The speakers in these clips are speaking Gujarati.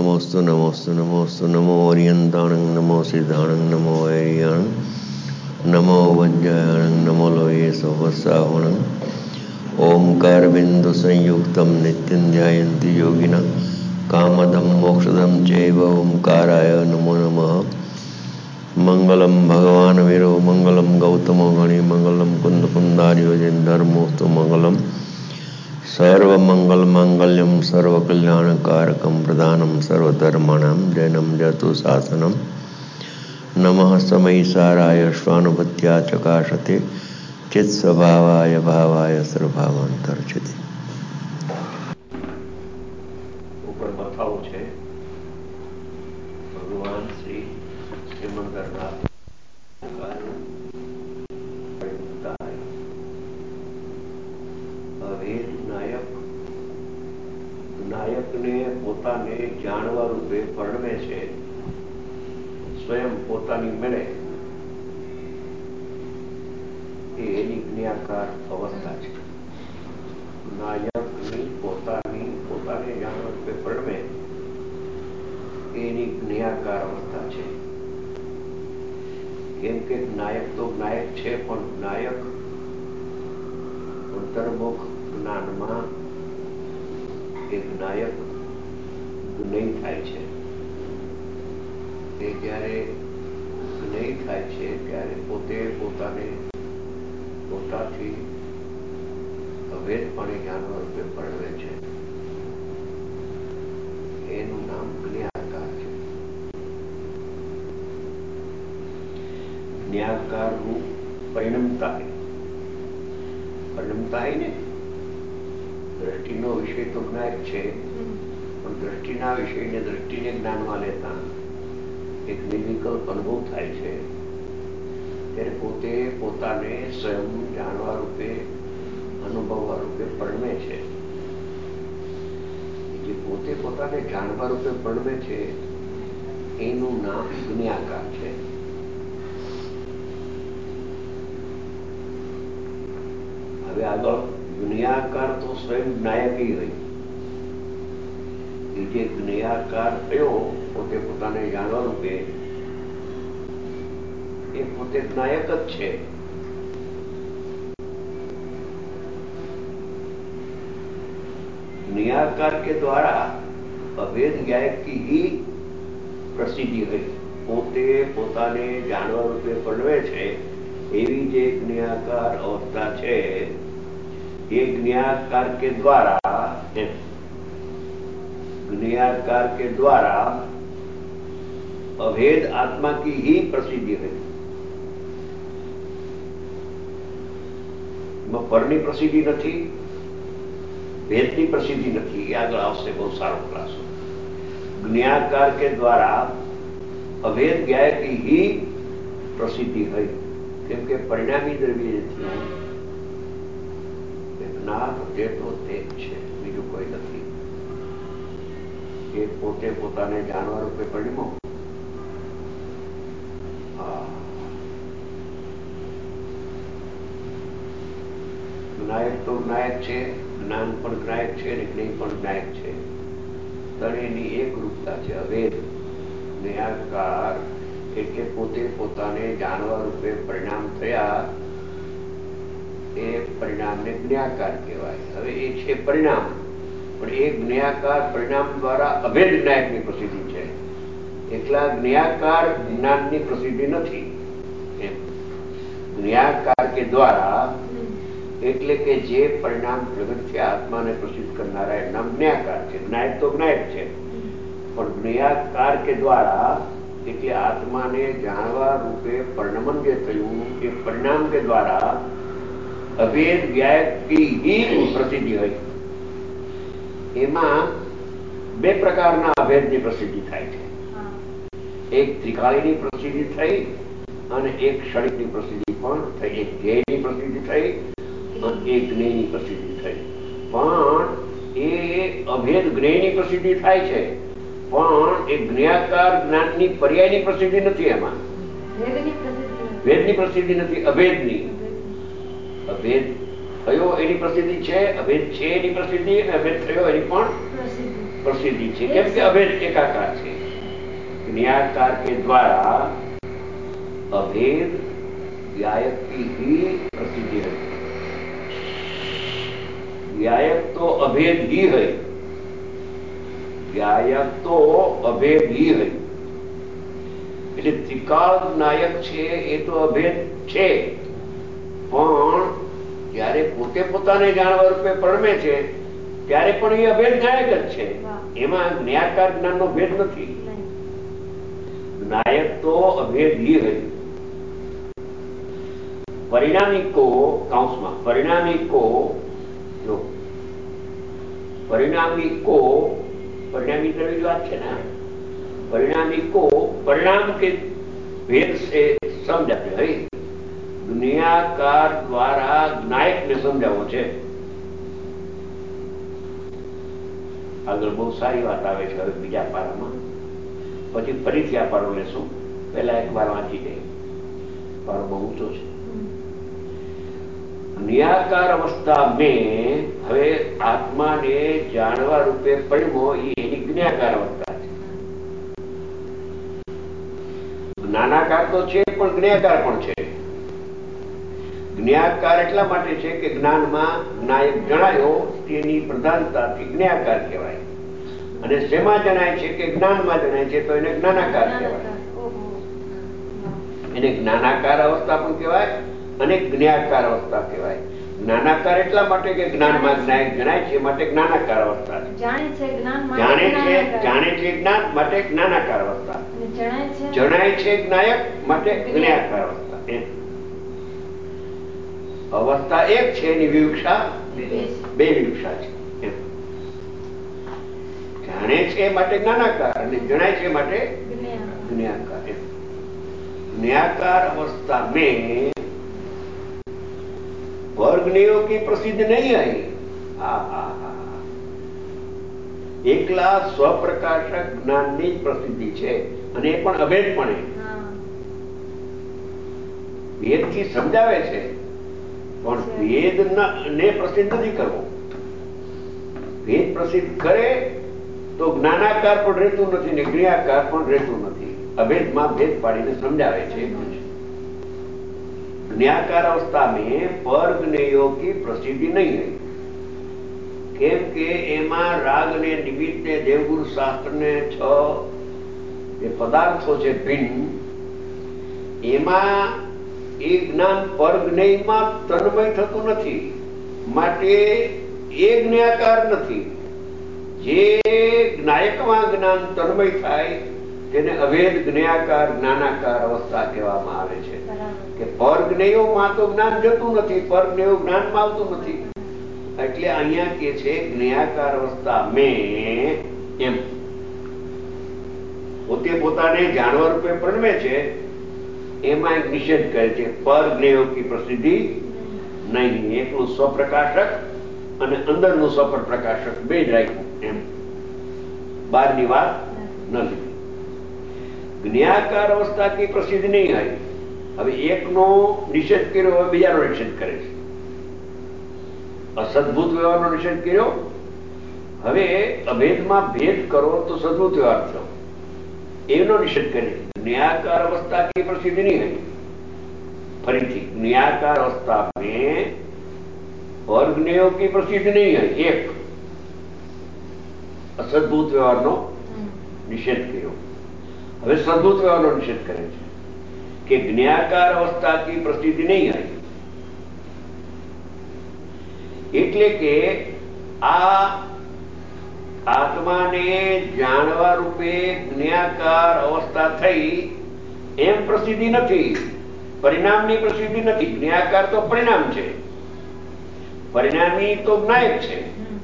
नमोस्तु नमोस्तु नमोस्तु नमो ओरियंताणं नमो सिद्धाणं नमो ऐरियाणं नमो वज्रायणं नमो लोये सहस्रावणं ओंकार बिंदु संयुक्तं नित्यं ध्यायन्ति योगिनः कामदं मोक्षदं चैव ओंकाराय नमो नमः। मंगलम भगवान वीरो मंगलम गौतमो गणि मंगलम कुंद कुंदार्यो जन धर्मोस्तु मंगलम सर्वमंगल मांगल्यम सर्वकल्याणकारकम प्रधानम सर्वधर्माणां जैनम जतु शासनम नमः समयिसाराय स्वानुभूत्या चकाशते चित्स्वभावाय भावाय सर्वभावांतर्चिते। ઉપર બતાવું છે ભગવાન શ્રી સિમંદરના અભેદ નાયક નાયકને પોતાને જાણવા રૂપે પરણવે છે, સ્વયં પોતાની મેળે એ એની જ્ઞાકાર અવસ્થા છે. નાયકની પોતાને જાણવા રૂપે પરણવે એની જ્ઞાકાર અવસ્થા છે. કેમ કે નાયક તો નાયક છે, પણ નાયક અંતર્મુખ જ્ઞાનમાં એક નાયક જ્ઞેય થાય છે. એ જ્યારે જ્ઞેય થાય છે ત્યારે પોતે પોતાને પોતાથી અભેદપણે જાણવા રૂપે પરણવે છે. એનું નામ જ્ઞાકાર છે. જ્ઞાકાર રૂપ પરિણમતા ને દ્રષ્ટિનો વિષય તો જ્ઞાયક છે, પણ દ્રષ્ટિના વિષયને દ્રષ્ટિને જ્ઞાનમાં લેતા એક નિર્વિકલ્પ અનુભવ થાય છે. ત્યારે પોતે પોતાને સ્વયં જાણવા રૂપે અનુભવવા રૂપે પરણવે છે. જે પોતે પોતાને જાણવા રૂપે પરણવે છે એનું નામ જ્ઞાકાર છે. હવે આગળ જ્ઞાકાર તો સ્વયં જ્ઞાયકી હોય. એ જે જ્ઞાકાર થયો પોતે પોતાને જાણવા રૂપે એ પોતે જ્ઞાયક જ છે. ज्ञाकार के द्वारा अभेद ज्ञायक की ही प्रसिद्धि है. પોતે પોતાને જાણવા રૂપે પરણવે છે એવી જે જ્ઞાકાર અવસ્થા છે એ જ્ઞાકાર के द्वारा अभेद आत्मा की ही प्रसिद्धि है. પરની પ્રસિદ્ધિ નથી, भेदनी प्रसिद्धि नहीं. આગળ આવશે બહુ સારો ક્લાસ. ज्ञाकार के द्वारा अभेद ज्ञाय की ही प्रसिद्धि है. કેમ કે પરિણામી દ્રવ્ય જ્ઞાન જેટલો તે જ છે, બીજું કોઈ નથી. એ પોતે પોતાને જાણવા રૂપે પરિણમો. જ્ઞાયક તો જ્ઞાયક છે, જ્ઞાન પણ જ્ઞાયક છે અને જ્ઞેય પણ જ્ઞાયક છે. ત્રણેયની એક રૂપતા છે. અભેદ જ્ઞાકાર એટલે પોતે પોતાને જાણવા રૂપે પરિણામ થયા એ પરિણામને જ્ઞાકાર કહેવાય. હવે એ છે પરિણામ, પણ એ જ્ઞાકાર પરિણામ દ્વારા અભેદ જ્ઞાયકની પ્રસિદ્ધિ છે. એકલા જ્ઞાકાર જ્ઞાનની પ્રસિદ્ધિ નથી. એમ જ્ઞાકાર કે દ્વારા એટલે કે જે પરિણામ પ્રગટ થયા આત્માને પ્રસિદ્ધ કરનારા એમ નામ જ્ઞાકાર છે. જ્ઞાયક તો જ્ઞાયક છે, પણ જ્ઞાકાર કે દ્વારા એટલે આત્માને જાણવા રૂપે પરિણમન જે થયું એ પરિણામ કે દ્વારા અભેદ જ્ઞાયક की ही પ્રસિદ્ધિ હોય. એમાં બે પ્રકારના અભેદની પ્રસિદ્ધિ થાય છે. એક ત્રિકાળીની પ્રસિદ્ધિ થઈ અને એક ક્ષણિકની પ્રસિદ્ધિ પણ થઈ. એક ધ્યેયની પ્રસિદ્ધિ થઈ અને એક જ્ઞેયની પ્રસિદ્ધિ થઈ. પણ એ અભેદ જ્ઞેયની પ્રસિદ્ધિ થાય છે, પણ એ જ્ઞાકાર જ્ઞાનની પર્યાયની પ્રસિદ્ધિ નથી. એમાં ભેદની પ્રસિદ્ધિ નથી, અભેદની. અભેદ થયો એની પ્રસિદ્ધિ છે, અભેદ છે એની પ્રસિદ્ધિ, અને અભેદ થયો એની પણ प्रसिद्धि है, केम के अभेद एकाकार है। ज्ञाकार के द्वारा अभेद व्यायक की ही प्रसिद्धि है। व्यायक तो अभेद ही है, व्यायक तो अभेद ही है। એટલે ત્રિકાળ નાયક છે એ તો અભેદ છે, પણ જ્યારે પોતે પોતાને જાણવા રૂપે પરમે છે ત્યારે પણ એ અભેદ નાયક જ છે. એમાં જ્ઞાકાર જ્ઞાનનો ભેદ નથી. નાયક તો અભેદ ही है. परिणामी को काउंसમાં परिणामी को जो परिणामी को परिणामी द्रव्य बात है ना, परिणामी को परिणाम के भेद से समझाते हैं. दुनियाकार द्वारा नायक ने समझावो છે. આગળ બહુ સારી વાત આવે છે હવે બીજા પારામાં, પછી ફરીથી આ પારો લેશું. પહેલા એક વાર વાંચી દે, પારો બહુ ઊંચો છે. નિયાકાર અવસ્થા में હવે આત્માને જાણવા રૂપે પડ્યો એ એની જ્ઞાકાર અવસ્થા છે. જ્ઞાનાકાર તો છે પણ જ્ઞાકાર પણ છે. જ્ઞાકાર એટલા માટે છે કે જ્ઞાનમાં જ્ઞાયક જણાયો તેની પ્રધાનતાથી જ્ઞાકાર કહેવાય, અને શેમાં જણાય છે કે જ્ઞાનમાં જણાય છે તો એને જ્ઞાનાકાર કહેવાય. એને જ્ઞાનાકાર અવસ્થા પણ કહેવાય અને જ્ઞાકાર અવસ્થા કહેવાય. જ્ઞાનાકાર એટલા માટે કે જ્ઞાનમાં જ્ઞાયક જણાય છે માટે જ્ઞાનાકાર અવસ્થા છે. જાણે છે જ્ઞાન માટે જ્ઞાનાકાર અવસ્થા, જણાય છે જ્ઞાયક માટે જ્ઞાકાર અવસ્થા. અવસ્થા એક છે, એની વિવક્ષા બે વિવક્ષા છે. જાણે છે માટે જ્ઞાનાકાર અને જણાય છે માટે જ્ઞાકાર. ज्ञाकार अवस्था में वर्गणियों की प्रसिद्धि नहीं आई. एकला स्वप्रकाशक ज्ञाननी प्रसिद्धि છે, અને એ પણ અભેદપણે ભેદથી સમજાવે છે, પણ ભેદ ને પ્રસિદ્ધ નથી કરવો. ભેદ પ્રસિદ્ધ કરે તો જ્ઞાનાકાર પણ રહેતું નથી ને જ્ઞાકાર પણ રહેતું નથી. अभेदમાં भेद પાડીને સમજાવે છે. ज्ञाकार अवस्था में पर ज्ञेयों की प्रसिद्धि नहीं है, केम के एमा राग ने निमित्त ने देवगुरु शास्त्र ने 6 જે પદાર્થો છે ભિન્ન, એમાં એ જ્ઞાન પર જ્ઞેયમાં તન્મય થતું નથી, માટે એ જ્ઞાકાર નથી. જે જ્ઞાયકમાં જ્ઞાન તન્મય થાય તેને અભેદ જ્ઞાકાર જ્ઞાનાકાર અવસ્થા કહેવામાં આવે છે. કે પર જ્ઞેયોમાં તો જ્ઞાન જતું નથી, પર જ્ઞેયો જ્ઞાનમાં આવતું નથી. એટલે અહીંયા કે છે જ્ઞાકાર અવસ્થા में એમ પોતે પોતાને જાણવા રૂપે પરમે છે, એમાં એક નિષેધ કરે છે. પર જ્ઞેયો की प्रसिद्धि નહીં. એકલું સ્વપ્રકાશક અને અંદરનું સ્વપ્રકાશક બે જ રાખ્યું, એમ બહારની વાત નથી. જ્ઞાકાર અવસ્થા की प्रसिद्धि नहीं है. હવે એકનો નિષેધ કર્યો, હવે બીજાનો નિષેધ કરે છે. અસદભૂત વ્યવહારનો નિષેધ કર્યો, હવે અભેદમાં ભેદ કરો તો સદભૂત વ્યવહાર થયો, એનો નિષેધ કરે. જ્ઞાકાર અવસ્થા की प्रसिद्धि नहीं है. ફરીથી જ્ઞાકાર અવસ્થા में વર્ગણ્યો की प्रसिद्धि नहीं है. એક અસદભૂત વ્યવહારનો નિષેધ કર્યો, હવે સદભૂત વ્યવહારનો નિષેધ કરે છે કે જ્ઞાકાર અવસ્થા की प्रसिद्धि नहीं है. એટલે કે આ આત્માને જાણવા રૂપે જ્ઞાકાર અવસ્થા થઈ એમ પ્રસિદ્ધિ નથી, પરિણામની પ્રસિદ્ધિ નથી. જ્ઞાકાર તો પરિણામ છે, પરિણામી તો જ્ઞાયક છે.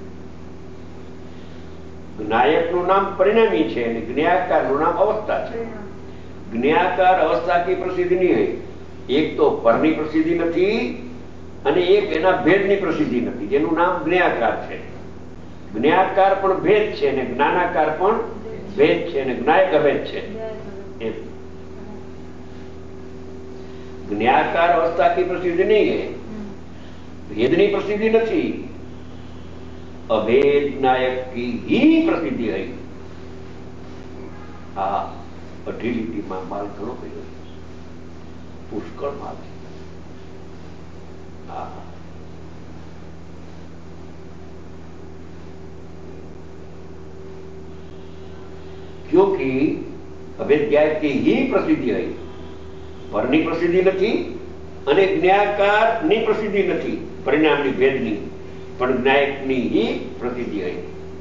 જ્ઞાયકનું નામ પરિણામી છે અને જ્ઞાકારનું નામ અવસ્થા છે. જ્ઞાકાર અવસ્થા की प्रसिद्धि नहीं है. એક તો પરની પ્રસિદ્ધિ નથી અને એક એના ભેદની પ્રસિદ્ધિ નથી, જેનું નામ જ્ઞાકાર છે. જ્ઞાકાર પણ ભેદ છે અને જ્ઞાનાકાર પણ ભેદ છે અને જ્ઞાયક અભેદ છે. જ્ઞાકાર અવસ્થા की प्रसिद्धि नहीं है. ભેદની પ્રસિદ્ધિ નથી अभेद नायक की ही प्रसिद्धि है। आ अઢી લીટીમાં માલ ઘણો કર્યો છે, પુષ્કળ માલ છે। क्योंकि अभेद ज्ञायक की ही प्रसिद्धि है। पરની પ્રસિદ્ધિ નથી અને જ્ઞાયકારની પ્રસિદ્ધિ નથી, પરિણામની ભેદની, પણ જ્ઞાયકની ही प्रसिद्धि है।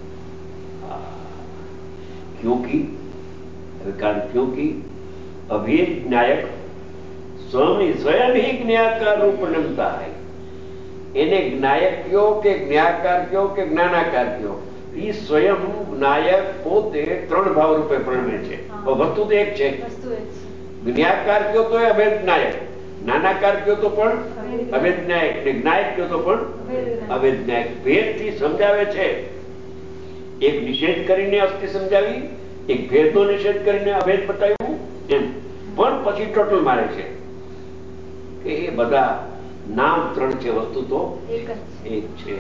क्योंकि कारण क्योंकि अभेद ज्ञायक स्वयं ही ज्ञायकार रूप परिणमता है। એને જ્ઞાયક કયો કે જ્ઞાયકાર કયો કે જ્ઞાનાકાર કયો, એ સ્વયં જ્ઞાયક પોતે ત્રણ ભાવ રૂપે પરિણમે છે। વસ્તુ તો એક છે। જ્ઞાયકાર કયો તો અભેદ જ્ઞાયક, જ્ઞાનાકાર કયો તો પણ અભેદ જ્ઞાયક, ને જ્ઞાયક કયો તો પણ અભેદ જ્ઞાયક। ભેદથી સમજાવે છે। એક નિષેધ કરીને અસ્થિ સમજાવી, એક ભેદનો નિષેધ કરીને અભેદ બતાવ્યું, એમ પણ પછી ટોટલ મારે છે કે એ બધા નામ ત્રણ છે, વસ્તુ તો એક છે।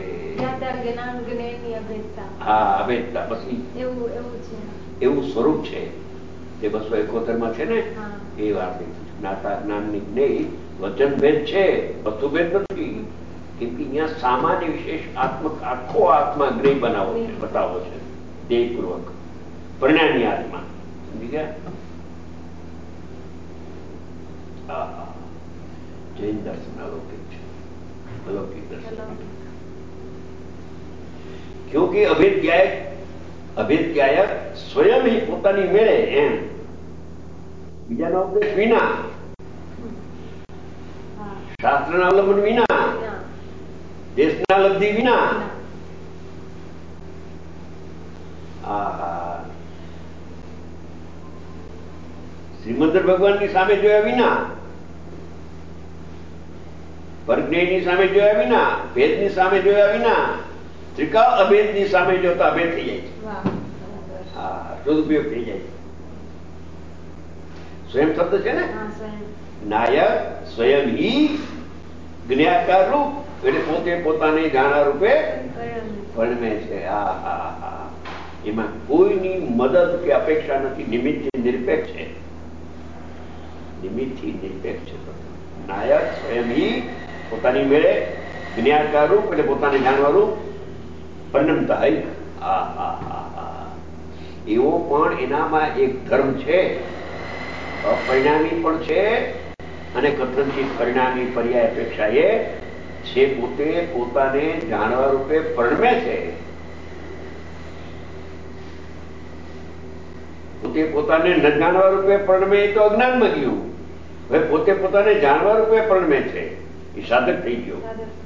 હા, અભેદતા પછી એવું સ્વરૂપ છે જે 271 માં છે ને, એ વાત જ્ઞાતા જ્ઞાનની જ્ઞેય વચન ભેદ છે, વસ્તુ ભેદ નથી। કેમ કે અહીંયા સામાન્ય વિશેષ આખો આત્મા જ્ઞેય બતાવો છે, ધ્યેયપૂર્વક પરિણામી આત્મા। સમજી ગયા? જૈન દર્શન अलौकिक છે, अलौकिक दर्शन। क्योंकि अभेद ज्ञायक स्वयं ही પોતાની મેળે, એમ બીજાનો ઉપદેશ વિના, શાસ્ત્રના અવલંબન વિના, દેશના લબ્ધિ વિના, શ્રીમંદર ભગવાનની સામે જોયા વિના, પરજ્ઞેયની સામે જોયા વિના, ભેદની સામે જોયા વિના, ત્રિકાળ અભેદની સામે જોતા અભેદ થઈ જાય છે। હા, સદુપયોગ થઈ જાય છે। સ્વયં શબ્દ છે ને, નાયક સ્વયં ही જ્ઞાયકાર રૂપ, એટલે પોતે પોતાને જાણવા રૂપે પરિણમે છે। એમાં કોઈની મદદ કે અપેક્ષા નથી, નિમિત્તથી નિરપેક્ષ છે, નિમિત્તથી નિરપેક્ષ છે। નાયક સ્વયં ही પોતાની મેળે જ્ઞાયકાર રૂપ, એટલે પોતાને જાણવા રૂપ પરિણમતા है। એવો પણ એનામાં એક ધર્મ છે, અપરિણામી પણ છે અને કથનચિત પરિણામી પર્યાય અપેક્ષા એ છે। પોતે પોતાને જાણવા રૂપે પરિણમે છે, પોતે પોતાને ન જાણવા રૂપે પરિણમે તો અજ્ઞાનમાં ગયું। હવે પોતે પોતાને જાણવા રૂપે પરિણમે છે, એ સાધક થઈ ગયો।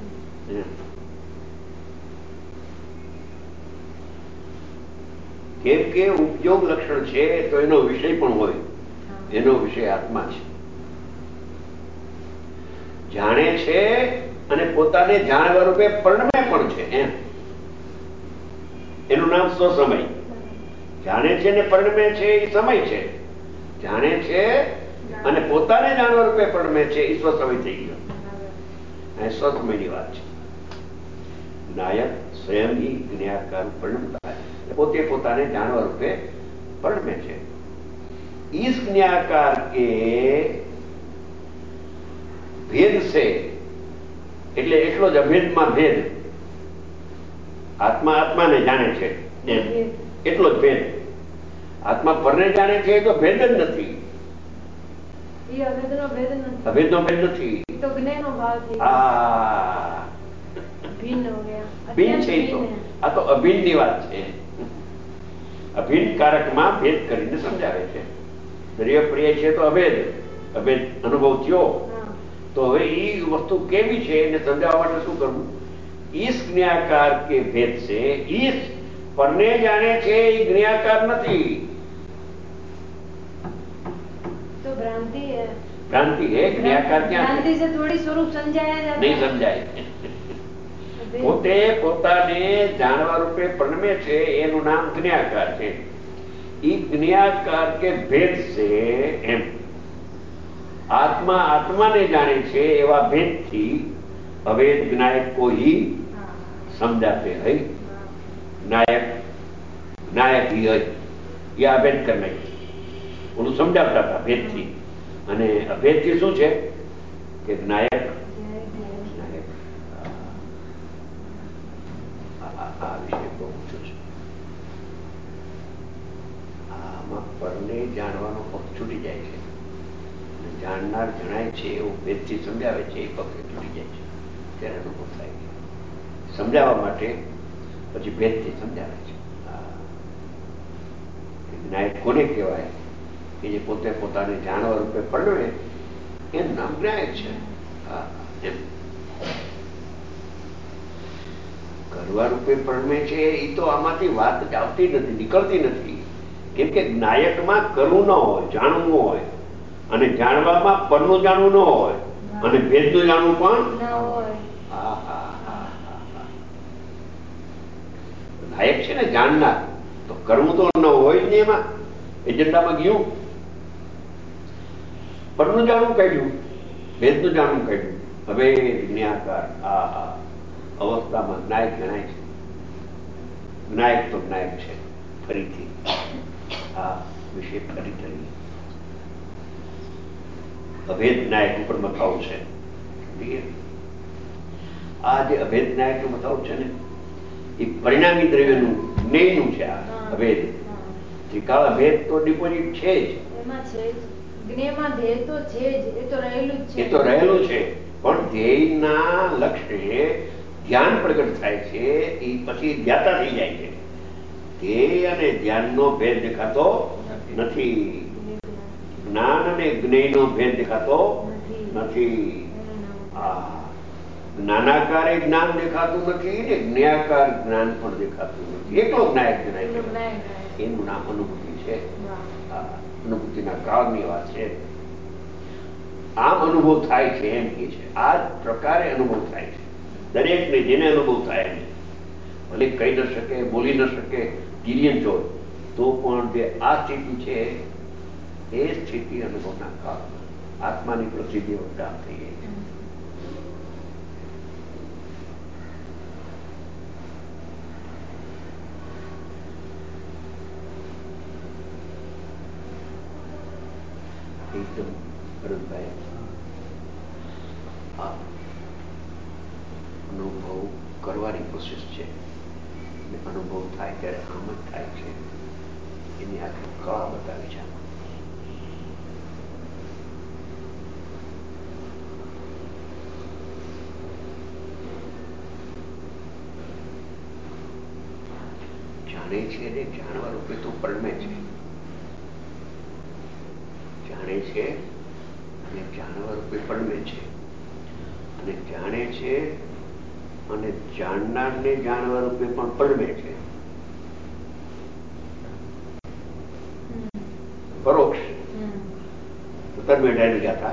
કેમ કે ઉપયોગ લક્ષણ છે તો એનો વિષય પણ હોય, એનો વિષય આત્મા છે। જાણે છે અને પોતાને જાણવા રૂપે પરિણમે પણ છે, એમ એનું નામ સ્વસમય। જાણે છે ને પરિણમે છે એ સમય છે, જાણે છે અને પોતાને જાણવા રૂપે પરિણમે છે એ સ્વસમય થઈ ગયો। અહીં સ્વસમયની વાત છે। નાયક સ્વયં ही જ્ઞાયકાર परिणमता है, પોતે પોતાને જાણવા રૂપે પરિણમે છે। इस ज्ञायकार के भेद से, એટલે એટલો જ અભેદમાં ભેદ, આત્મા આત્માને જાણે છે એમ, એટલો જ ભેદ। આત્મા પરને જાણે છે તો ભેદ જ નથી, અભેદનો ભેદ નથી। ભિન્ન છે, આ તો અભિન્નની વાત છે। અભિન્ન કારકમાં ભેદ કરીને સમજાવે છે। દરિયો પ્રિય છે તો અભેદ અનુભવ થયો, તો હવે એ વસ્તુ કેવી છે એને સમજાવવા માટે શું કરવું? ઈસ જ્ઞાયકાર કે ભેદ છે, ઈસ પરને જાણે છે એ જ્ઞાયકાર નથી, तो भ्रांति है। भ्रांति है, ज्ञायकार क्या? भ्रांति से थोड़ी स्वरूप समझाया जाता नहीं समझाય। પોતે પોતાને જાણવા રૂપે પરિણમે છે એનું નામ જ્ઞાયકાર છે। એ જ્ઞાયકાર કે ભેદ છે, એમ आत्मा आत्मा ने जाने छे एवा भेद थी अवेद ज्ञायक को ही समझाते हैं। નાયક નાયક એ અભેદ કરી નાખ્યું. ઓલું સમજાવતા હતા ભેદથી, અને અભેદથી શું છે કે નાયક નાયક આ વિષય બહુ ઊંચો છે. આમાં પરને જાણવાનો પક્ષ છૂટી જાય છે, જાણનાર જણાય છે એવું ભેદથી સમજાવે છે એ પક્ષ છૂટી જાય છે, ત્યારે અનુભવ થાય છે. સમજાવવા માટે પછી ભેદથી સમજાવે છે. નાયક કોને કહેવાય? કે જે પોતે પોતાને જાણવા રૂપે પરણવે એનું નામ નાયક છે. એમ કરવા રૂપે પરણવે છે એ તો આમાંથી વાત જ આવતી નથી, નીકળતી નથી. કેમ કે નાયકમાં કરવું ન હોય, જાણવું હોય, અને જાણવામાં પરનું જાણવું ન હોય, અને ભેદનું જાણવું પણ નાયક છે ને જાણનાર, તો કરવું તો ન હોય જ નહીં. એમાં એજન્ડામાં ગયું પરનું જાણવું કાઢ્યું, ભેદનું જાણવું કાઢ્યું. હવે જ્ઞાકાર આ અવસ્થામાં નાયક ગણાય છે. નાયક તો નાયક છે. ફરીથી આ વિશે ફરી કરીએ. અભેદ નાયક ઉપર મથાવું છે. આ જે અભેદ નાયક નું મથાવું છે ને એ પરિણામી દ્રવ્યનું જ્ઞેયનું છે. આ અભેદ ત્રિકાળ અભેદ તો ડિપોઝિટ છે જ, એ તો રહેલું છે. પણ ધ્યેયના લક્ષ્ય ધ્યાન પ્રગટ થાય છે એ પછી ધ્યાતા થઈ જાય છે. ધ્યેય અને ધ્યાનનો ભેદ દેખાતો નથી, જ્ઞાન અને જ્ઞેયનો ભેદ દેખાતો નથી. જ્ઞાનાકારે જ્ઞાન દેખાતું નથી ને જ્ઞેયાકાર જ્ઞાન પણ દેખાતું નથી. એકલો નાયક જણાય. એનું નામ અનુભૂતિ છે. અનુભૂતિના કાળની વાત છે. આમ અનુભવ થાય છે એમ કે છે. આ પ્રકારે અનુભવ થાય છે દરેકને, જેને અનુભવ થાય એને. ભલે કહી ન શકે, બોલી ન શકે, તિર્યંત હોય તો પણ જે આ સ્થિતિ છે એ સ્થિતિ અનુભવના કાળમાં આત્માની પ્રસિદ્ધિ વખતે આમ થઈ ગઈ છે. એકદમ ભરતભાઈ આ અનુભવ કરવાની કોશિશ છે. અનુભવ થાય ત્યારે આમ જ થાય છે. એની આખી કળા બતાવી છે. જાણે છે અને જાણવા રૂપે તો પરમે છે. જાણે છે અને જાણવા રૂપે પરમે છે, અને જાણે છે અને જાણનારને જાણવા રૂપે પણ પરમે છે. પરોક્ષ તન્મેઢાની ગાથા.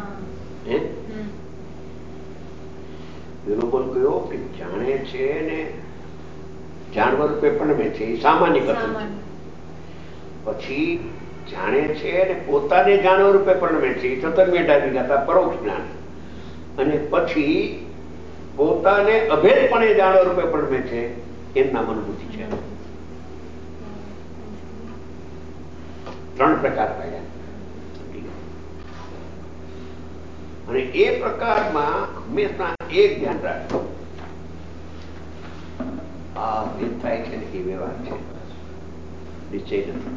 પેલો બોલ કયો કે જાણે છે ને જાણવા રૂપે પરમે છે, એ સામાન્ય કથન છે. પછી જાણે છે અને પોતાને જાણવા રૂપે પરમે છે, એ તન્મેઢાની ગાથા પરોક્ષ જ્ઞાન. અને પછી પોતાને અભેદપણે જાણવા રૂપે પરમે છે, એમ નામ અનુભૂતિ છે. 3 પ્રકાર પાડ્યા. અને એ પ્રકારમાં હંમેશા એક ધ્યાન રાખજો, આ ભેદ થાય છે ને એ વ્યવહાર છે, નિશ્ચય નથી.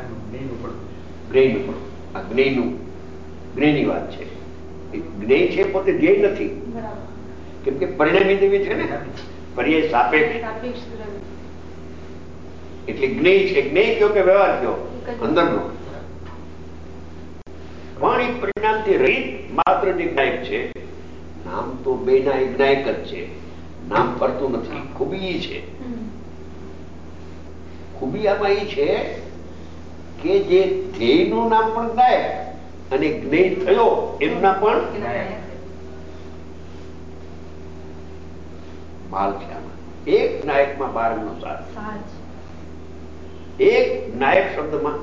જ્ઞેયની વાત છે. જ્ઞેય છે પોતે ધ્યેય નથી, કેમ કે પરિણામી દ્રવ્ય છે ને, પર્યાય સાપેક્ષ. એટલે જ્ઞેય છે. જ્ઞેય કયો કે વ્યવહાર કયો અંદરનો, પણ એ પરિણામથી રહિત માત્ર જે જ્ઞાયક છે. નામ તો બેના એક જ્ઞાયક જ છે, નામ ફરતું નથી. ખૂબી છે, ખૂબી આમાં એ છે કે જે ધ્યેયનું નામ પણ જ્ઞાયક અને જ્ઞેય થયો એમના પણ માલ છે. આમાં એક નાયકમાં 12 નો સાર. એક નાયક શબ્દમાં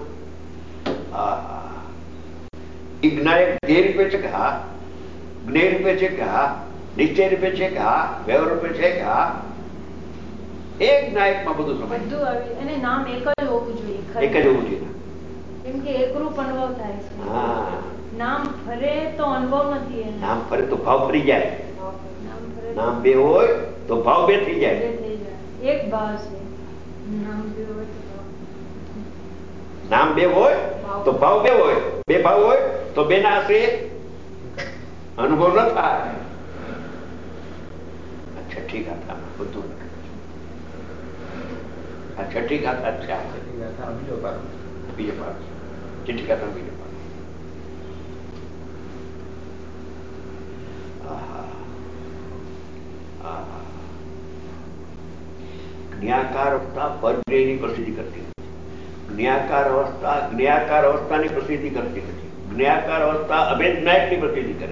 જ્ઞાયક ધ્યેય રૂપે છે કે હા, જ્ઞેય રૂપે છે કે હા, નિશ્ચય રૂપે છે કે હા, વ્યવહાર રૂપે છે કે હા. એક નાયકમાં બધું સમાય. બધું આવી અને નામ એક જ હોવું જોઈએ. એક જ હોવું જોઈએ. કેમ કે એકરૂપ અનુભવ થાય છે. હા, નામ ફરે તો અનુભવ નથી એનો. નામ ફરે તો ભાવ ફરી જાય. નામ ફરે નામ બે હોય તો ભાવ બે થઈ જાય. બે થઈ જાય. એક ભાવ છે. નામ બે હોય તો ભાવ. નામ બે હોય તો ભાવ બે હોય. બે ભાવ હોય તો બે ના આશરે અનુભવ ન થાય. છઠ્ઠી ગાથામાં બધું લખેલું છે. આ છઠ્ઠી ગાથા છે. આ છઠ્ઠી ગાથા બીજો પાઠ. છઠ્ઠી ગાથા બીજો પાઠ. જ્ઞાકાર અવસ્થા પરજ્ઞેયની પ્રસિદ્ધિ કરતી નથી. જ્ઞાકાર અવસ્થાની પ્રસિદ્ધિ કરતી નથી. જ્ઞાકાર અવસ્થા અભેદ નાયકની પ્રસિદ્ધિ કરે.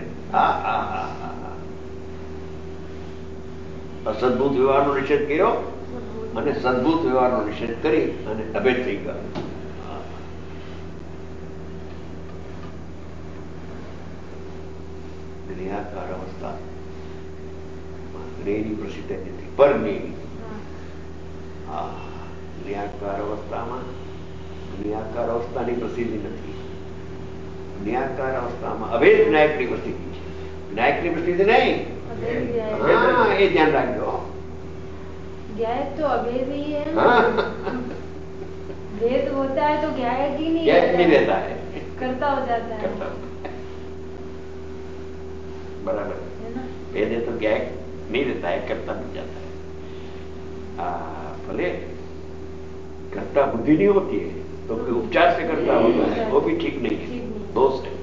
અસદભૂત વ્યવહારનો નિષેધ કર્યો અને સદભૂત વ્યવહારનો નિષેધ કરી અને અભેદ થઈ ગયો. જ્ઞાકાર અવસ્થા જ્ઞેયની પ્રસિદ્ધિ નથી, પરજ્ઞેયની. જ્ઞાકાર અવસ્થાની પ્રસિદ્ધિ નથી. જ્ઞાકાર અવસ્થામાં અભેદ નાયકની પ્રસિદ્ધિ છે. નાયકની પ્રસિદ્ધિ નહીં. हाँ, ये ध्यान रखो. ज्ञायक तो अभेद ही है ना. भेद होता है तो ज्ञायक ही नहीं रहता है. करता हो जाता है. बराबर है ना. भेद है तो ज्ञायक नहीं रहता है, करता बन जाता है. भले करता बुद्धि नहीं होती है तो कोई उपचार से करता होता है, वो भी ठीक नहीं है, दोष है.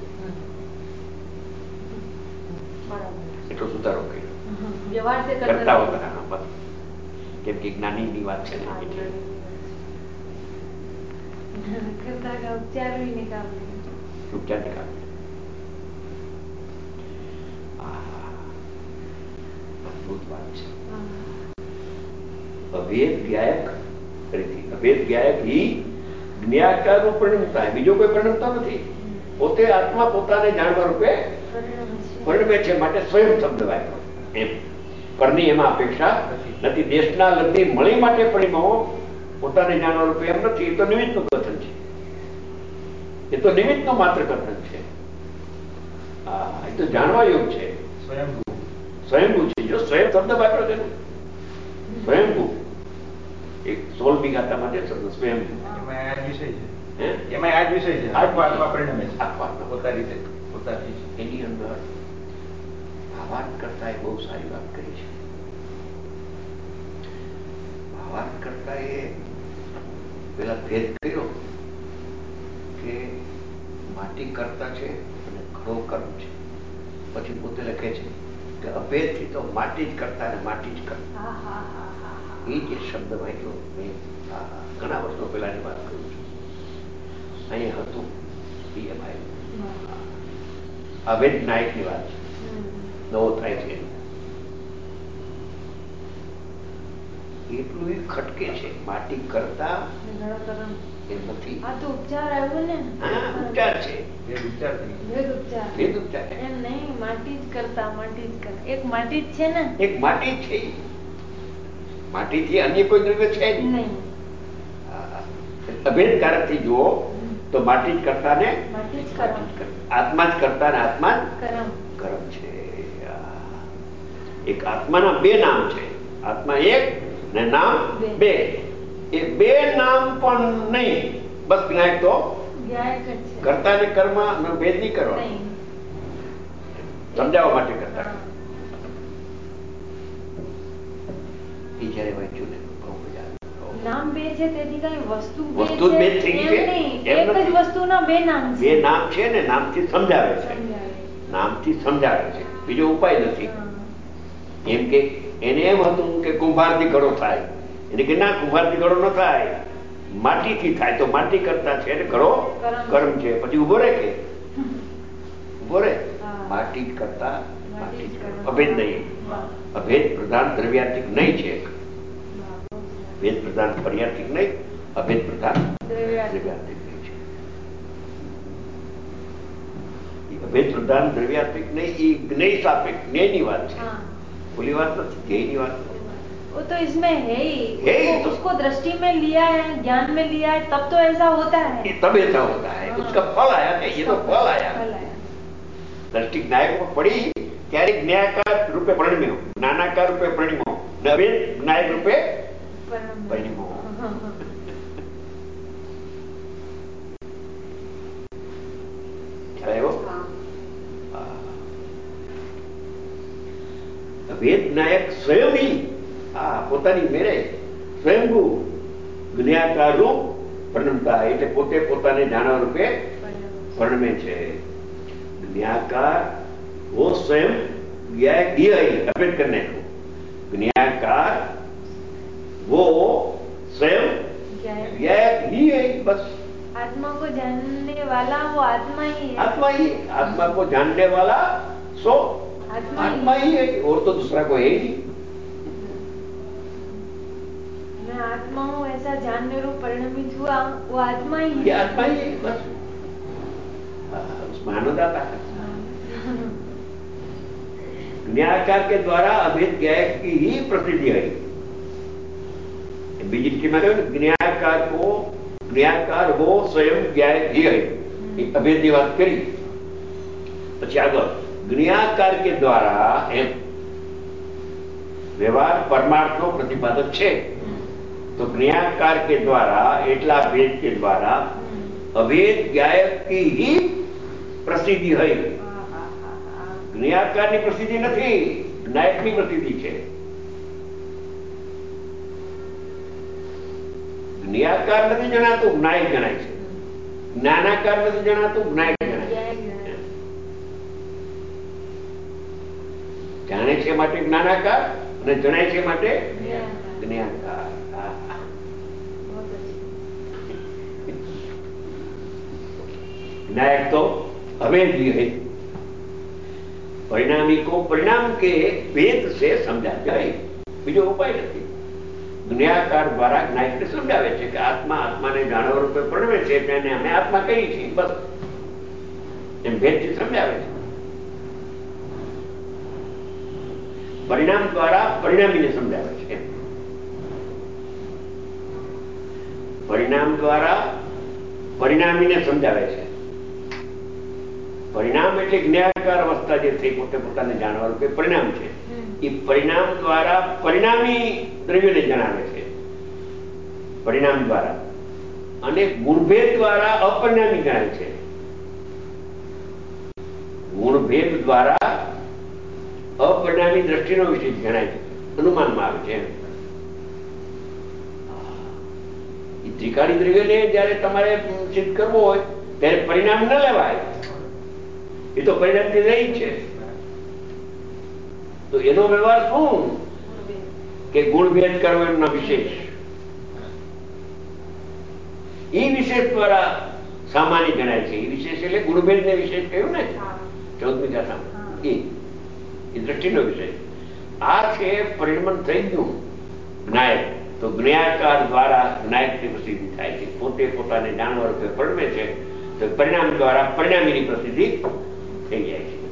એટલો સુધારો કર્યો. વ્યવહાર से કરતા હોતા બસ. કેમ કે જ્ઞાનીની વાત છે ને એટલે करता का उपचार भी निकाल ઉપચાર નિકાલ. અદભુત વાત છે. અભેદ જ્ઞાયક ફરીથી અભેદ જ્ઞાયક ही જ્ઞાકારનું પરિણમતા. બીજો કોઈ પરિણમતો નથી. પોતે આત્મા પોતાને જાણવા રૂપે પરિણમે છે. માટે સ્વયં શબ્દ વાપરો એમ. પરની એમાં અપેક્ષા નથી. દેશના લગ્ની મળી માટે પરિણમો પોતાને જાણવા રૂપે એમ નથી. એ તો નિમિત્તનું કથન છે. એ તો નિમિત્તનું માત્ર કથન છે. એ તો જાણવા યોગ છે. સ્વયંભૂ છે. જો સ્વયં શબ્દ વાપરો છે ને, સ્વયંભૂ. એક 16મી ગાથામાં જે શબ્દ સ્વયંભૂ એમાં આ જ વિષય છે. આત્મા પરિણમે છે. આત્મા પોતાની રીતે પોતાની એની અંદર ભાવાર્થ કરતા એ બહુ સારી વાત કરી છે. ભાવાર્થ કરતા એ પેલા ભેદ કર્યો કે માટી કરતા છે અને ઘડો કર્મ છે. પછી પોતે લખે છે કે અભેદથી તો માટી જ કરતા અને માટી જ કરતા. એ જે શબ્દ વાંચ્યો મેં ઘણા વર્ષો પહેલાની વાત કરું છું. અહીંયા હતું ભાઈ અભેદ નાયકની વાત છે. નવો થાય છે એટલું એ ખટકે છે. માટી કરતા એ નથી. આ તો ઉપચાર આવ્યો ને. હા, ઉપચાર છે. ભેદ ઉપચાર એમ નહીં. માટી જ કરતા એક માટી જ છે ને. એક માટી જ છે. માટીથી અન્ય કોઈ દ્રવ્ય છે જ નહીં. અભેદ કારકથી જુઓ તો માટી જ કરતા ને આત્મા જ કરતા ને આત્મા જ કર્મ છે. એક આત્માના બે નામ છે. આત્મા એક ને નામ બે. એ બે નામ પણ નહીં. બસ જ્ઞાયક તો કરતા ને કર્મ ભેદ નહીં કરો. સમજાવવા માટે કરતા એ જયારે વાંચ્યું ને નામ બે છે તેથી કઈ વસ્તુ બે થઈ છે. એક જ વસ્તુના બે નામ છે. બે નામ છે ને નામથી સમજાવે છે. નામથી સમજાવે છે. બીજો ઉપાય નથી. એમ કે એને એમ હતું કે કુંભારથી ઘડો થાય. એને કે ના, કુંભારથી ઘડો ન થાય, માટીથી થાય. તો માટી કરતા છે એટલે ઘડો કર્મ છે. પછી ઉભો રહે કે ઉભો રહે. માટી જ કરતા માટી જ કર્મ. અભેદ નહીં. અભેદ પ્રધાન દ્રવ્યાર્થિક નહીં છે. ભેદ પ્રધાન પર્યાર્થિક નહીં. અભેદ પ્રધાન દ્રવ્યાર્થિક નહીં છે. અભેદ પ્રધાન દ્રવ્યાર્થિક નહીં. એ જ્ઞેય સાપેક્ષ જ્ઞેયની વાત છે. ખુલ્લી વાત નથી. ધ્યેયની વાત નથી. वो तो इसमें है ही, तो उसको दृष्टि में लिया है, ज्ञान में लिया है, तब तो ऐसा होता है। तब ऐसा होता है। उसका फल आया है, ये तो फल आया। दृष्टि ज्ञायक पड़ी ત્યારે જ્ઞાયકાર રૂપે પરિણમ્યો, જ્ઞાનાકાર રૂપે પરિણમ્યો, હવે જ્ઞાયક રૂપે પરિણમ્યો. ખ્યાલ આવ્યો? વેદ નાયક સ્વયં પોતાની મેરે સ્વયંભૂ જ્ઞાયકાર રૂપ પરિણમતા, એટલે પોતે પોતાને જાણવા રૂપે પરિણમે છે. ज्ञाकार वो स्वयं दिया ही अभेद करने को, ज्ञाकार वो स्वयं ज्ञायक ही है. बस आत्मा को जानने वाला वो आत्मा ही है. आत्मा ही, आत्मा को जानने वाला सो आत्मा ही है, और तो दूसरा कोई है ही नहीं. मैं आत्मा हूँ ऐसा जानने रूप परिणमित हुआ, वो आत्मा ही है. ये आत्मा ही है. बस उसमें आनंद आता है. ज्ञायकार के द्वारा अभेद ज्ञायक की ही प्रसिद्धि है. बीजी में ज्ञायकार को, ज्ञायकार वो स्वयं ज्ञायक ही है. अभेद की बात करी પછી આગળ જ્ઞાયકાર के द्वारा એમ व्यवहार परमार्थનો प्रतिपादक છે. तो ज्ञायकार के द्वारा એટલા भेद के द्वारा अभेद ज्ञायक की ही प्रसिद्धि है. જ્ઞાયકારની પ્રસિદ્ધિ નથી, જ્ઞાયકની પ્રસિદ્ધિ છે. જ્ઞાયકાર નથી જણાતું, જ્ઞાયક જણાય છે. જ્ઞાનાકાર નથી જણાતું, જ્ઞાયક જણાય છે. જાણે છે માટે જ્ઞાનાકાર અને જણાય છે માટે જ્ઞાયકાર. ज्ञायक तो अवेद्य है. परिणामी को परिणाम के भेद से समझा जाए, बीजो उपाय नहीं. ज्ञायकार द्वारा ज्ञायक ने समझावे છે કે આત્મા આત્માને જાણવા રૂપે પરિણમે છે, તેને અમે આત્મા કહીએ છીએ. બસ એમ ભેદથી સમજાવે છે. પરિણામ દ્વારા પરિણામીને સમજાવે છે. પરિણામ દ્વારા પરિણામીને સમજાવે છે. પરિણામ એટલે જ્ઞાયકાર અવસ્થા જે થઈ પોતે પોતાને જાણવા રૂપે પરિણામ છે. એ પરિણામ દ્વારા પરિણામી દ્રવ્યને જણાવે છે. પરિણામ દ્વારા અને ગુણભેદ દ્વારા અપરિણામી જણાય છે. ગુણભેદ દ્વારા અપરિણામી દ્રષ્ટિનો વિષય જણાય છે, અનુમાનમાં આવે છે. ત્રિકાળી દ્રવ્યને જયારે તમારે સિદ્ધ કરવો હોય ત્યારે પરિણામ ન લેવાય. એ તો પરિણામથી રહી છે. તો એનો વ્યવહાર શું કે ગુણભેદ કરવાનો વિશેષ, એ વિશેષ દ્વારા સામાન્ય ગણાય છે. એ વિશેષ એટલે ગુણભેદ ને વિશેષ કહ્યું ને 14મી ગાથામાં, એ દ્રષ્ટિનો વિષય. આ છે પરિણમન થઈ ગયું જ્ઞાયક. તો જ્ઞાયકાર દ્વારા જ્ઞાયકની પ્રસિદ્ધિ થાય છે. પોતે પોતાને જાણવા રૂપે પરિણમે છે, તો પરિણામ દ્વારા પરિણામીની પ્રસિદ્ધિ થઈ જાય છે.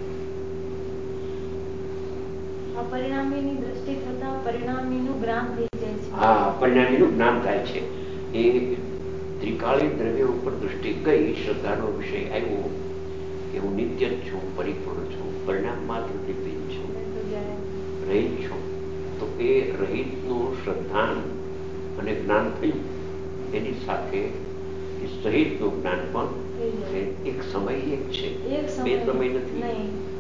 પરિણામીની દ્રષ્ટિ થતા પરિણામીનું જ્ઞાન થઈ જાય છે. હા, પરિણામીનું જ્ઞાન થાય છે. એ ત્રિકાળી દ્રવ્ય ઉપર દૃષ્ટિ ગઈ, શ્રદ્ધાનો વિષય આવ્યો કે હું નિત્ય જ છું, પરિપૂર્ણ છું, પરિણામ માત્રથી ભિન્ન છું, રહિત છું. તો એ રહિતનું શ્રદ્ધાન અને જ્ઞાન થયું. એની સાથે સહિતનું જ્ઞાન પણ એક સમય એક છે, બે સમય નથી.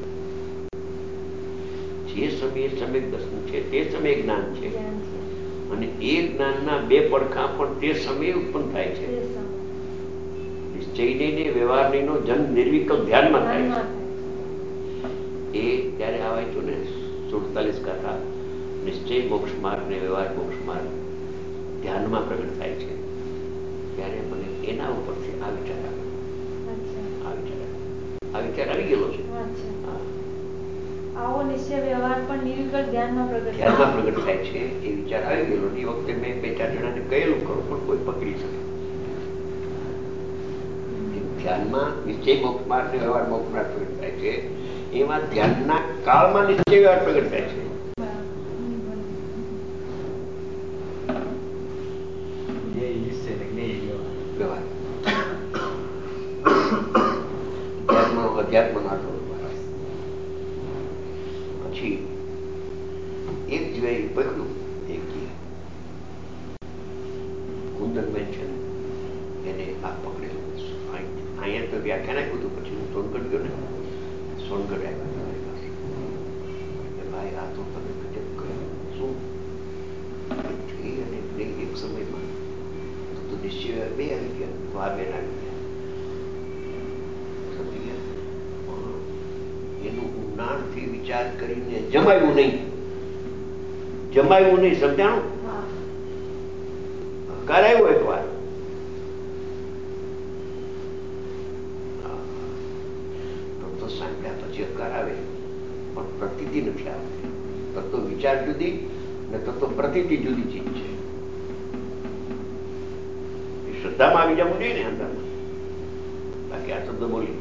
જે સમયે સમ્યક દર્શન છે તે સમયે જ્ઞાન છે, અને એ જ્ઞાનના બે પડખા પણ તે સમયે ઉત્પન્ન થાય છે. નિશ્ચયની વ્યવહારનો જન્મ નિર્વિકલ્પ ધ્યાનમાં થાય છે. એ ત્યારે આવે છે ને 47 ગાથા, નિશ્ચય મોક્ષ માર્ગ ને વ્યવહાર મોક્ષ માર્ગ ધ્યાનમાં પ્રગટ થાય છે. ત્યારે મને એના ઉપરથી આ વિચાર આવી ગયેલો છે. આવો નિશ્ચય વ્યવહાર પણ નિર્વિકલ્પ ધ્યાનમાં પ્રગટ થાય છે. એ વિચાર આવી ગયેલો. એ વખતે મેં 2-4 જણાને કહેલું ખરું, પણ કોઈ પકડી શકે. ધ્યાનમાં નિશ્ચય મોક્ષ માર્ગ ને વ્યવહાર મોક્ષ માર્ગ પ્રગટ થાય છે. એમાં ધ્યાનના કાળમાં નિશ્ચય વ્યવહાર પ્રગટ થાય છે. અધ્યાત્મનો આટલો પછી એક જીવાએ પકડ્યું, એક જીવે કુંદનબેન છે ને એને આ પકડેલું. અહીંયા તો વ્યાખ્યાન આપ્યું હતું. પછી હું સોનગઢ ગયો ને, સોનગઢ આવ્યા મારી પાસે કે ભાઈ આ તો તમે ગજબ કર્યું. શું થઈ અને એક સમયમાં તો નિશ્ચય બે આવી ગયા, તો આ બેન આવી ગયા. સમજી ગયા? એનું ઊંડાણથી વિચાર કરીને જમાયું નહીં, સમજાણું? કરાયું એક વાર તો સાંભળ્યા પછી અકાર આવે, પણ પ્રતીતિ નથી આવતી. તત્વ વિચાર જુદી ને તત્વ પ્રતીતિ જુદી ચીજ છે. એ શ્રદ્ધામાં આવી જવું જોઈએ ને અંદરમાં. બાકી આ શબ્દ બોલી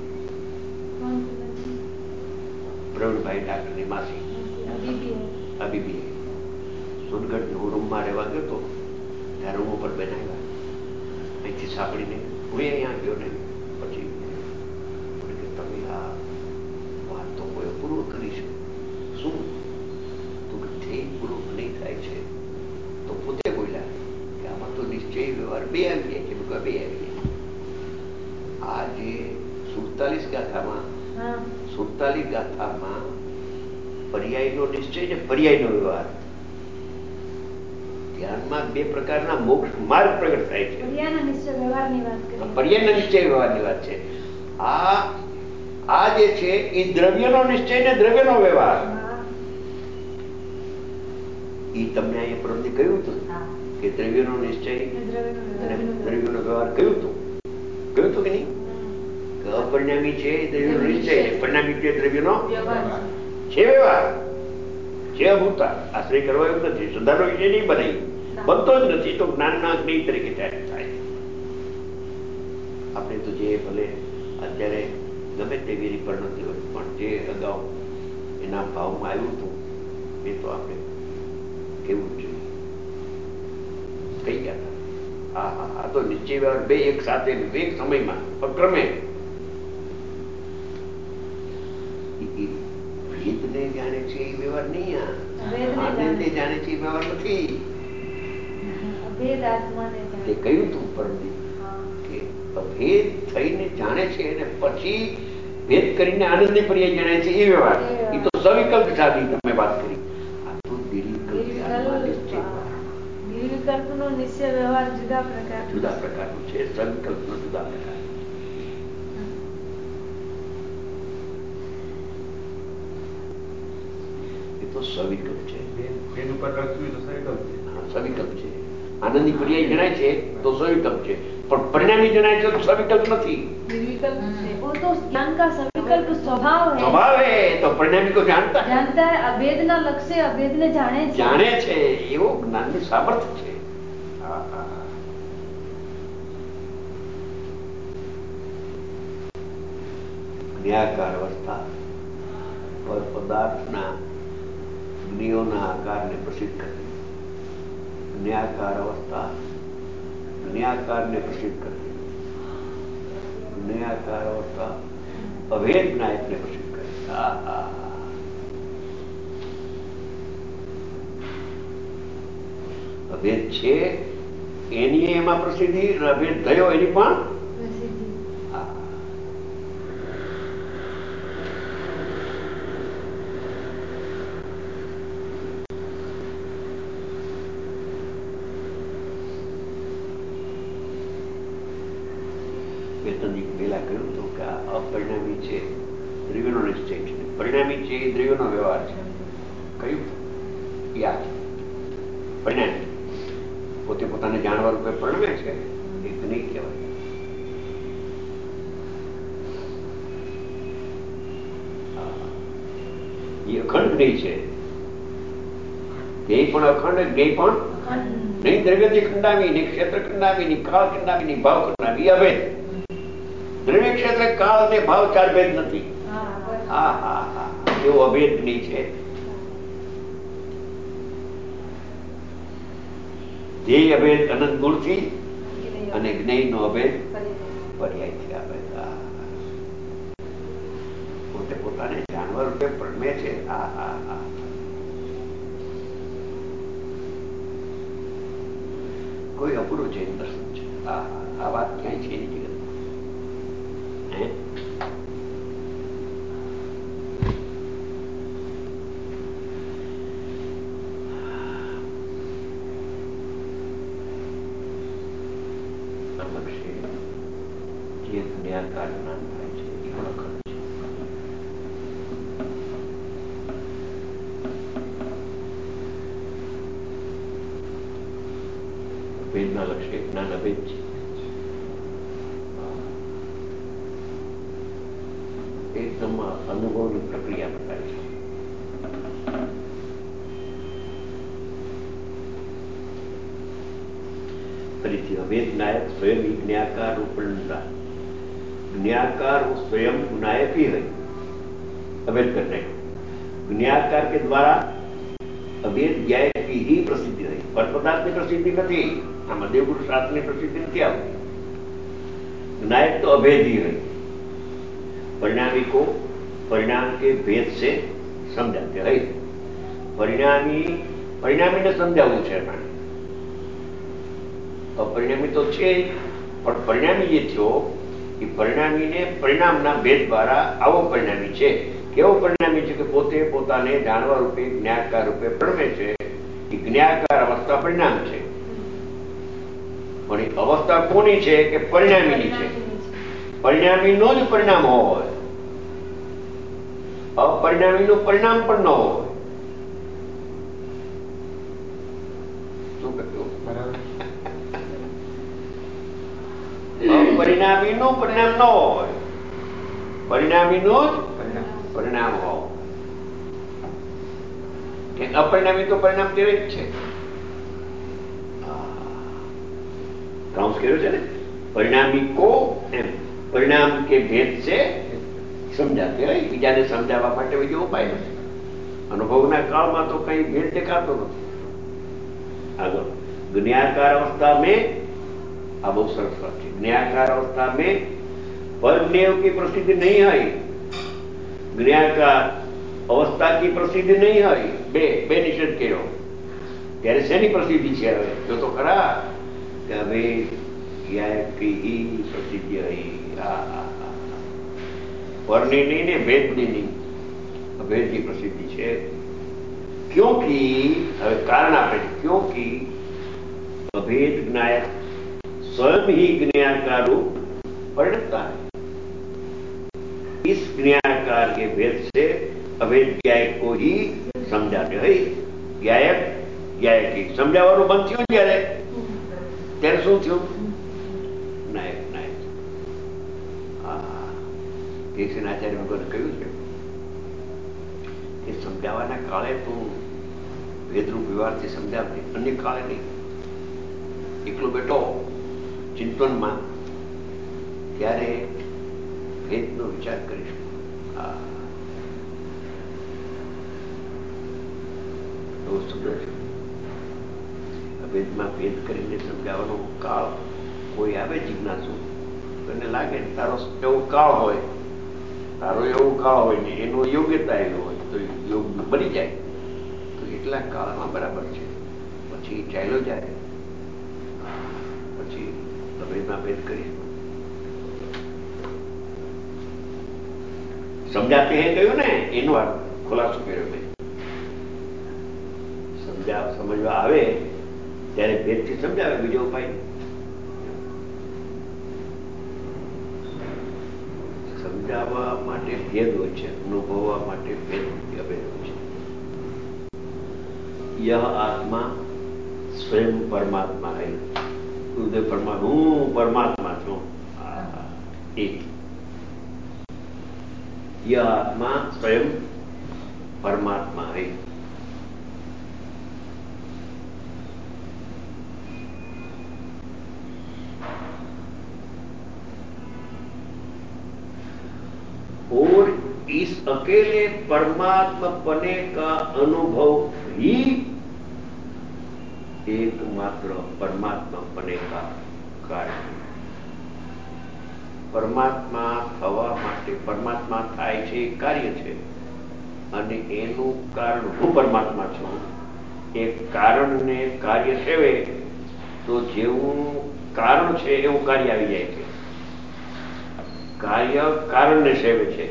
પ્રવીણભાઈ ડાક્ટરની માસી અબીબી સોનગઢ હું રૂમમાં રહેવા ગયો હતો. ત્યાં રૂમ ઉપર બનાવ્યા, અહીંથી સાંભળીને હું અહીંયા ગયો ને પછી કે તમે આ વાત તો કોઈ પૂર્વ કરી છે. શું તું કે થઈ પૂર્વ નહીં થાય છે તો પોતે બોલ્યા કે આમાં તો નિશ્ચય વ્યવહાર બે આવી જાય છે. બે આવી જાય. આ જે 47 ગાથામાં પર્યાયનો નિશ્ચય ને પર્યાયનો વ્યવહાર, ધ્યાનમાં બે પ્રકારના મોક્ષ માર્ગ પ્રગટ થાય છે. પર્યાયના નિશ્ચય વ્યવહારની વાત છે. આ જે છે એ દ્રવ્યનો નિશ્ચય ને દ્રવ્યનો વ્યવહાર. એ તમને અહીંયા પરમથી કહ્યું હતું કે દ્રવ્યનો નિશ્ચય અને દ્રવ્યનો વ્યવહાર કહ્યું હતું કે નહીં? અપરિણામી છે દ્રવ્યનો નિશ્ચય, પરિણામી છે દ્રવ્યનો છે વ્યવહાર છે. અભૂતા આશ્રય કરવા એવું નથી. શ્રદ્ધાનો વિષય નહીં બનાવી, બનતો જ નથી. તો જ્ઞાનના અગ્નિ તરીકે થાય. આપણે તો જે ભલે અત્યારે ગમે તેવી પરિણતિ હોય, પણ જે અગાઉ એના ભાવમાં આવ્યું હતું એ તો આપણે કેવું જોઈએ થઈ ગયા હતા. આ તો નિશ્ચય વ્યવહાર બે એક સાથે એક સમયમાં અક્રમે ભેદને જાણે છે એ વ્યવહાર નહીં. આનંદને જાણે છે એ વ્યવહાર નથી. તે કહ્યું તું પરમદી કે અભેદ થઈને જાણે છે અને પછી ભેદ કરીને આનંદની પર્યાય જાણે છે એ વ્યવહાર. એ તો સવિકલ્પ સાધી તમે વાત કરી. આ તો નિર્વિકલ્પનો નિશ્ચય વ્યવહાર જુદા પ્રકારનો છે. સવિકલ્પનો જુદા પ્રકાર. એ તો સવિકલ્પ છે. સવિકલ્પ છે. આનંદની પર્યાય જણાય છે તો સવિકલ્પ છે, પણ પરિણામી જણાય છે તો સવિકલ્પ નથી. निर्विकल्प है वो तो ज्ञान का सविकल्प स्वभाव है. तो परिणामी को जानता है अभेद ना लक्ष्य अभेद ने जाने છે એવો જ્ઞાનની સામર્થ્ય છે. જ્ઞાકાર અવસ્થા પર પદાર્થના જ્ઞેયોના આકારને પ્રસિદ્ધ કરતી. જ્ઞાકાર અવસ્થા જ્ઞાકારને પ્રસિદ્ધ કરતી. જ્ઞાકાર અવસ્થા અભેદ નાયકને પ્રસિદ્ધ કરતી. અભેદ છે એની એમાં પ્રસિદ્ધિ, અભેદ થયો એની પણ પ્રસિદ્ધિ. પેલા કહ્યું હતું કે અપરિણામી છે દ્રવ્યનો નિશ્ચય છે, પરિણામી છે એ દ્રવ્યનો વ્યવહાર છે. કહ્યું યાદ. પરિણામી પોતે પોતાને જાણવા રૂપે પરિણમે છે એ નહીં કહેવાય. એ અખંડ નહીં છે. ધ્યેય પણ અખંડ, જ્ઞેય પણ નહીં. દ્રવ્યથી ખંડાવી, નહીં ક્ષેત્ર ખંડાવી, નહીં કાળ ખંડાવી, નહીં ભાવ ખંડાવી. હવે દ્રવ્ય ક્ષેત્ર કાળ ને ભાવ ચાર ભેદ નથી. એવો અભેદ નહીં છે. ધ્યેય અભેદ અનંત ગુણથી અને જ્ઞેય નો અભેદ પર્યાયથી આવે. પોતાને જાનવર રૂપે પરમે છે. કોઈ અપૂરું જૈન દર્શન છે. આ વાત ક્યાંય છે નહીં જગતમાં. જે જ્ઞાનકાર જ્ઞાન થાય છે એ પણ અખંડ છે. વેદના લક્ષ્ય જ્ઞાન અભેદ છે. એકદમ અનુભવની પ્રક્રિયા બતાવે છે. ફરીથી અભેદ નાયક સ્વયં જ્ઞાકાર ઉપલબ્ધતા. ज्ञाकार वो स्वयं नायक ही है, अभेद करने ज्ञाकार के द्वारा अभेद ज्ञायक की ही प्रसिद्धि है. पर पदार्थ की प्रसिद्धि नहीं. आम देवगुरु शास्त्र की प्रसिद्धि नहीं आती. नायक तो अभेद ही है. परिणामी को परिणाम के भेद से समझाते हैं. परिणामी ने समझाવું છે. अपरिणामी तो છે પણ પરિણામી જે થયો એ પરિણામીને પરિણામના ભેદ દ્વારા આવો પરિણામી છે. કેવો પરિણામી છે કે પોતે પોતાને જાણવા રૂપે જ્ઞાકાર રૂપે પરમે છે. એ જ્ઞાકાર અવસ્થા પરિણામ છે. પણ એ અવસ્થા કોની છે કે પરિણામીની છે. પરિણામીનો જ પરિણામ હોય, અપરિણામીનું પરિણામ પણ ન હોય. શું કહ્યું? પરિણામીનું પરિણામ ન હોય, પરિણામીનું જ પરિણામ હોય. અપરિણામી તો પરિણામ કેવી જ છે. કાઉન્સ કર્યું છે ને, પરિણામી કો એમ પરિણામ કે ભેદ છે સમજાતે હોય. બીજાને સમજાવવા માટે બીજો ઉપાય નથી. અનુભવના કાળમાં તો કઈ ભેદ દેખાતો નથી. આગળ જ્ઞાકાર अवस्था में, આ બહુ સરસ વાત છે. ज्ञाकार अवस्था में परमेव की प्रसिद्धि नहीं आई. ज्ञाकार अवस्था की प्रसिद्धि नहीं आई. બે નિષેધ કર્યો. ત્યારે શેની પ્રસિદ્ધિ છે? હવે જો તો ખરા કે હવે જ્ઞાયક की ही प्रसिद्धि आई. पરની नहीं ने भेदની नहीं, अभेद की प्रसिद्धि છે. क्योंकि હવે કારણ આપે છે. क्योंकि अभेद ज्ञायक स्वयं ही ज्ञाकार रूप परिणमता है. इस ज्ञाकार के भेद से अभेद ज्ञायक को ही समझाते हैं. ज्ञायक ज्ञायक ही समझाવાનું બંધ થયું ત્યારે શું થયું? નાયક નાયક. કેસીન આચાર્ય ભગવાને કહ્યું છે કે સમજાવવાના કાળે તું ભેદરૂપ વ્યવહારથી સમજાવતી, અન્ય કાળે નહીં. એકલો બેઠો ચિંતનમાં ત્યારે ભેદનો વિચાર કરીશું. ભેદમાં ભેદ કરીને સમજાવવાનો કાળ કોઈ આવે જિજ્ઞાસુ એને લાગે તારો એવો કાળ હોય, તારો એવો કાળ હોય ને એનો યોગ્યતા એવી હોય તો યોગ બની જાય તો એટલા કાળમાં બરાબર છે. પછી ચાલ્યો જાય પછી અભેદમાં ભેદ કરીશું. સમજાતે હે કહ્યું ને એનો ખુલાસો કર્યો મેં. સમજવા આવે ત્યારે ભેદથી સમજાવે, બીજો ઉપાય નહીં. સમજાવવા માટે ભેદ હોય છે, અનુભવવા માટે ભેદ અભેદ હોય છે. यह आत्मा स्वयं परमात्मा है. હૃદય પરમાત્મા, હું પરમાત્મા છું. એક यह आत्मा स्वयं परमात्मा है. और इस अकेले परमात्मा पने का अनुभव ही एकमात्र परमात्मा पने का कारण. પરમાત્મા થવા માટે પરમાત્મા થાય છે એ કાર્ય છે, અને એનું કારણ હું પરમાત્મા છું. એ કારણને કાર્ય સેવે તો જેવું કારણ છે એવું કાર્ય આવી જાય છે. કાર્ય કારણને સેવે છે.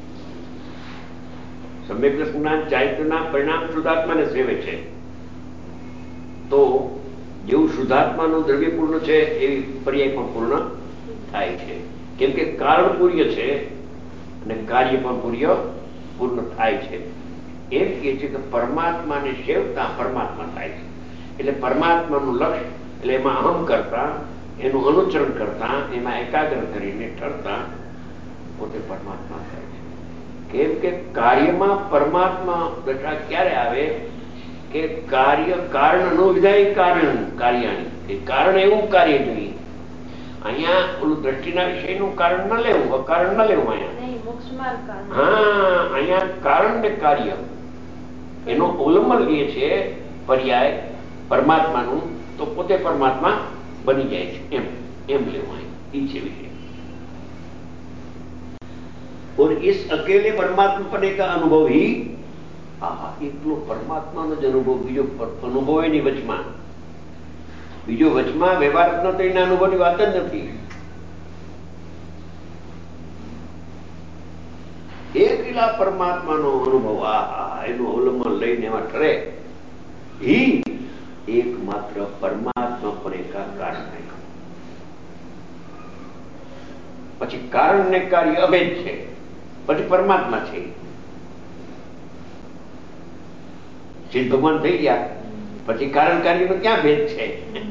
સમ્યક જ્ઞાન ચારિત્રના પરિણામ શુદ્ધાત્માને સેવે છે. તો જેવું શુદ્ધાત્માનું દ્રવ્ય પૂર્ણ છે એવી પર્યાય પણ પૂર્ણ થાય છે. કેમ કે કારણ પૂર્ય છે અને કાર્ય પણ પૂર્ણ થાય છે. એમ કે છે કે પરમાત્માને સેવતા પરમાત્મા થાય છે. એટલે પરમાત્માનું લક્ષ્ય, એટલે એમાં અહમ કરતા, એનું અનુચરણ કરતા, એમાં એકાગ્ર કરીને ઠરતા પોતે પરમાત્મા થાય છે. કેમ કે કાર્યમાં પરમાત્મા દશા ક્યારે આવે કે કાર્ય કારણ વિધાય કાર્યાણી, કે કારણ એવું કાર્ય જોઈએ. અહીંયા ઓલું દ્રષ્ટિના વિષયનું કારણ ન લેવું, અકારણ ન લેવું. અહીંયા હા, અહીંયા કારણ ને કાર્ય એનો અવલંબન લે છે પર્યાય પરમાત્માનું, તો પોતે પરમાત્મા બની જાય છે. એમ લેવું અહીંયા ઈ છે વિષય. और इस अकेले परमात्मापने का अनुभव ही, એકલો પરમાત્માનો જ અનુભવ, બીજો અનુભવ એની વચમાં, બીજો વચમાં વ્યવહાર ન થઈને અનુભવની વાત જ નથી. એકલા પરમાત્માનો અનુભવ, એનું અવલંબન લઈને એમાં ઠરે, ही एकमात्र परमात्मापने का कारण है. પછી કારણ ને કાર્ય અભેદ છે, પછી પરમાત્મા છે. સિદ્ધ ભગવાન થઈ ગયા પછી કારણ કાર્યનો ક્યાં ભેદ છે?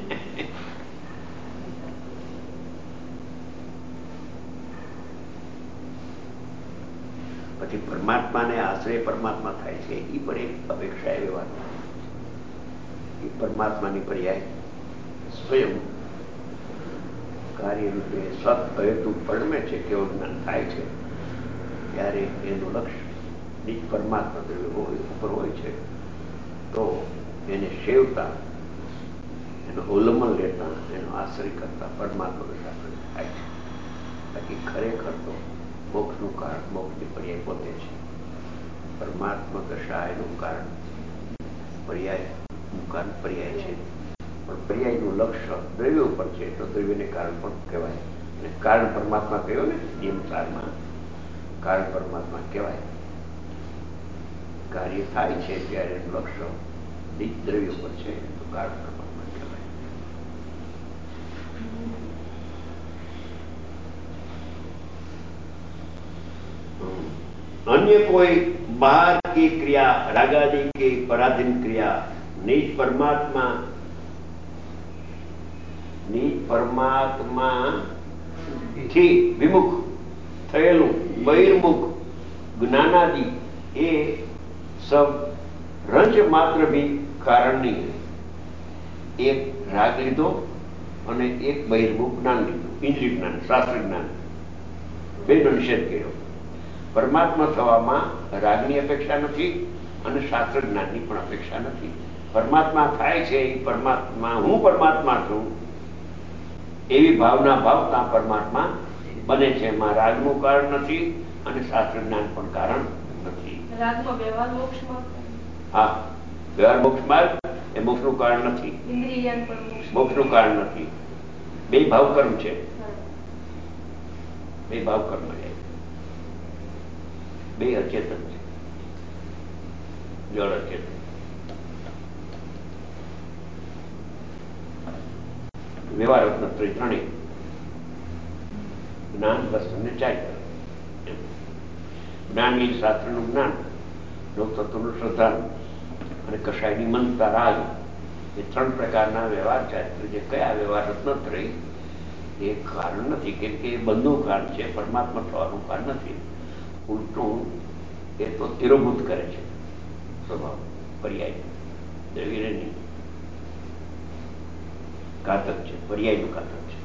પછી પરમાત્માને આશ્રય પરમાત્મા થાય છે, એ પણ એક અપેક્ષા એ વ્યવહાર, એ પરમાત્માની પર્યાય સ્વયં કાર્ય રૂપે સત્ પરિણમે છે. કેવું જ્ઞાન થાય છે ત્યારે એનું લક્ષ્ય નિજ પરમાત્મા ઉપર હોય છે. તો એને સેવતા, એનો અવલંબન લેતા, એનો આશ્રય કરતા પરમાત્મા દશા થાય છે. બાકી ખરેખર તો મોક્ષનું કારણ, મોક્ષની પર્યાય પોતે છે. પરમાત્મા દશા એનું કારણ, પર્યાયનું કારણ પર્યાય છે. પણ પર્યાયનું લક્ષ્ય દ્રવ્ય ઉપર છે, તો દ્રવ્યને કારણ પણ કહેવાય. અને કારણ પરમાત્મા કહ્યું ને નિયમસારમાં, કારણ પરમાત્મા કહેવાય. કાર્ય થાય છે ત્યારે એનું લક્ષ્ય નિજ દ્રવ્ય ઉપર છે, તો કારણ પરમાત્મા કહેવાય. अन्य कोई बाहर की क्रिया, रागादि की पराधीन क्रिया निज परमात्मा થી વિમુખ થયેલું બહિર્મુખ જ્ઞાનાદિ એ સબ રંજ માત્ર ભી કારણ નહીં. એક રાગ લીધો અને એક બહિર્મુખ જ્ઞાન લીધું, ઇન્દ્રિય જ્ઞાન, શાસ્ત્ર જ્ઞાન, બેનો નિષેધ કર્યો. પરમાત્મા થવામાં રાગની અપેક્ષા નથી અને શાસ્ત્ર જ્ઞાનની પણ અપેક્ષા નથી. પરમાત્મા થાય છે એ પરમાત્મા, હું પરમાત્મા છું એવી ભાવના ભાવતા પરમાત્મા બને છે. એમાં રાગનું કારણ નથી અને શાસ્ત્ર જ્ઞાન પણ કારણ નથી. હા, વ્યવહાર મોક્ષ માર્ગ એ મોક્ષનું કારણ નથી, મોક્ષનું કારણ નથી. બે ભાવ કર્મ છે, બે ભાવ કર્મ છે, બે અચેતન છે, જળ અચેતન. વ્યવહાર રત્નત્રય ત્રણેય, જ્ઞાન, દર્શન ને ચારિત્ર. જ્ઞાન એ શાસ્ત્રનું જ્ઞાન, લોકતત્વનું શ્રદ્ધા અને કશાયની મનતા રાગ, એ ત્રણ પ્રકારના વ્યવહાર ચારિત્ર જે કયા વ્યવહાર રત્નત્રય એ કારણ નથી. કેમ કે એ બંધનું કારણ છે, પરમાત્મા થવાનું કારણ નથી. ઉલટું એ તો તિરોભૂત કરે છે સ્વભાવ, પર્યાય દ્રવ્ય નહીં, ઘાતક છે, પર્યાયનું ઘાતક છે.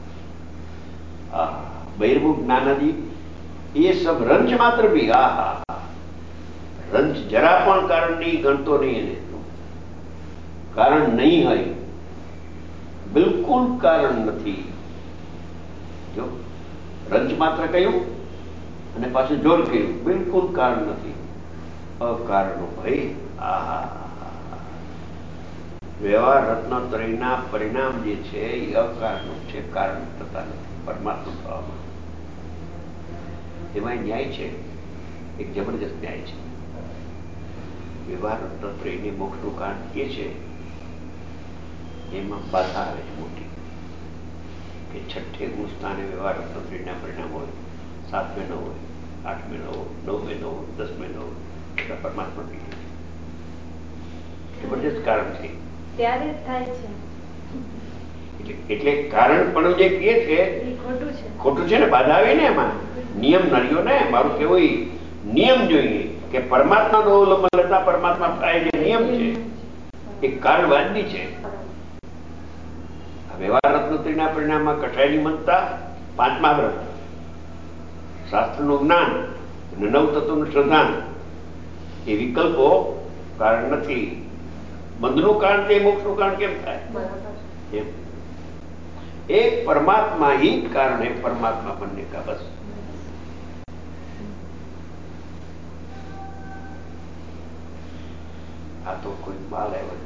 બહિર્મુખ જ્ઞાનાદિ એ સબ રંચ માત્ર બી, રંચ જરા પણ કારણ નહીં ગણતો નહીં. એને કારણ નહીં હોય, બિલકુલ કારણ નથી. જો રંચ માત્ર કહ્યું અને પાછું જોર કહ્યું. બિલકુલ કારણ નથી, અકારણો ભાઈ. વ્યવહાર રત્નત્રયના પરિણામ જે છે એ અકારણો છે, કારણ થતા નથી પરમાત્મા થવામાં. એમાં ન્યાય છે, એક જબરજસ્ત ન્યાય છે. વ્યવહાર રત્નત્રયને મોક્ષનું કારણ એ છે, એમાં બાધા આવે છે મોટી કે છઠ્ઠે ગુણ સ્થાને વ્યવહાર રત્નત્રયના પરિણામ હોય, 7મે ન હોય, 8મે ન હોય, 9મે ન હોય, 10મે ન હોય, એટલે પરમાત્મા થઈ જાય. જબરજસ્ત કારણ છે ત્યારે જ થાય છે. એટલે કારણ પણ જે કહે છે ખોટું છે ને, બાધા આવી ને એમાં. નિયમ નડ્યો ને. મારું કેવું નિયમ જોઈએ કે પરમાત્માનો અવલંબન લેતા પરમાત્મા થાય જે નિયમ છે એ કારણ વાજબી છે. વ્યવહાર રત્નત્રયના પરિણામમાં કઠાઈની મનતા, 5મા વ્રત, શાસ્ત્રનું જ્ઞાન અને 9 તત્વનું શ્રદ્ધાન એ વિકલ્પો કારણ નથી. બંધનું કારણ તે મોક્ષનું કારણ કેમ થાય? એમ એક પરમાત્મા ही कारण है परमात्मा बनने का. बस આ તો કોઈ માલ આવ્યો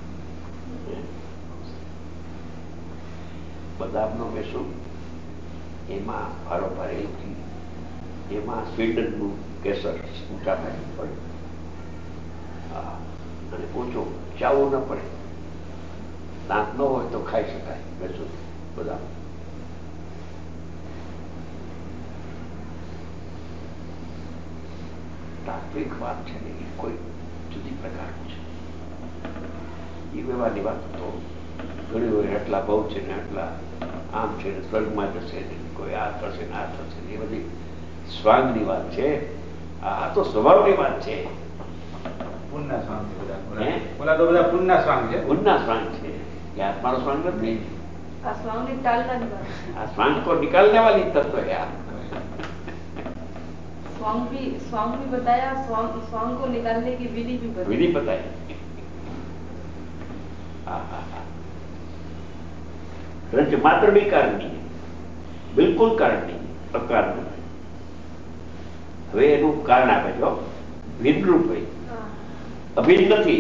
બદામનો મેસું, એમાં ભારો ભારે એમાં સ્વીડનનું કેસર ઊંચા ભાઈ પડે અને ઊંચો ચાવવું ન પડે. દાંત ન હોય તો ખાઈ શકાય મેસું બદામ. તાત્વિક વાત છે ને એ કોઈ જુદી પ્રકારનું છે. એ વ્યવહારની વાત તો ઘણી હોય આટલા બહુ છે ને આટલા આમ છે ને સ્વર્ગમાં જશે ને કોઈ આ થશે ને આ થશે ને એ બધી સ્વાંગની વાત છે. આ તો સ્વભાવની વાત છે. પુણ્યના સ્વાંગ છે બધા. ઓલા તો બધા પુણ્યના સ્વાંગ છે. પુણ્યના સ્વાંગ છે. એ આત્માનો સ્વાંગ નથી. આ સ્વાંગ નિકાલવાની વાત. આ સ્વાંગ તો નિકાલने वाली तत्व है. स्वांग भी बताया, स्वांग को निकालने की विधि भी बताई. विधि बताई. रंच मात्र भी कारण नहीं, बिल्कुल कारण नहीं, अकारण. હવે એનું કારણ આપે છો ભિન્નરૂપ ભાઈ. અભિન્ન નથી,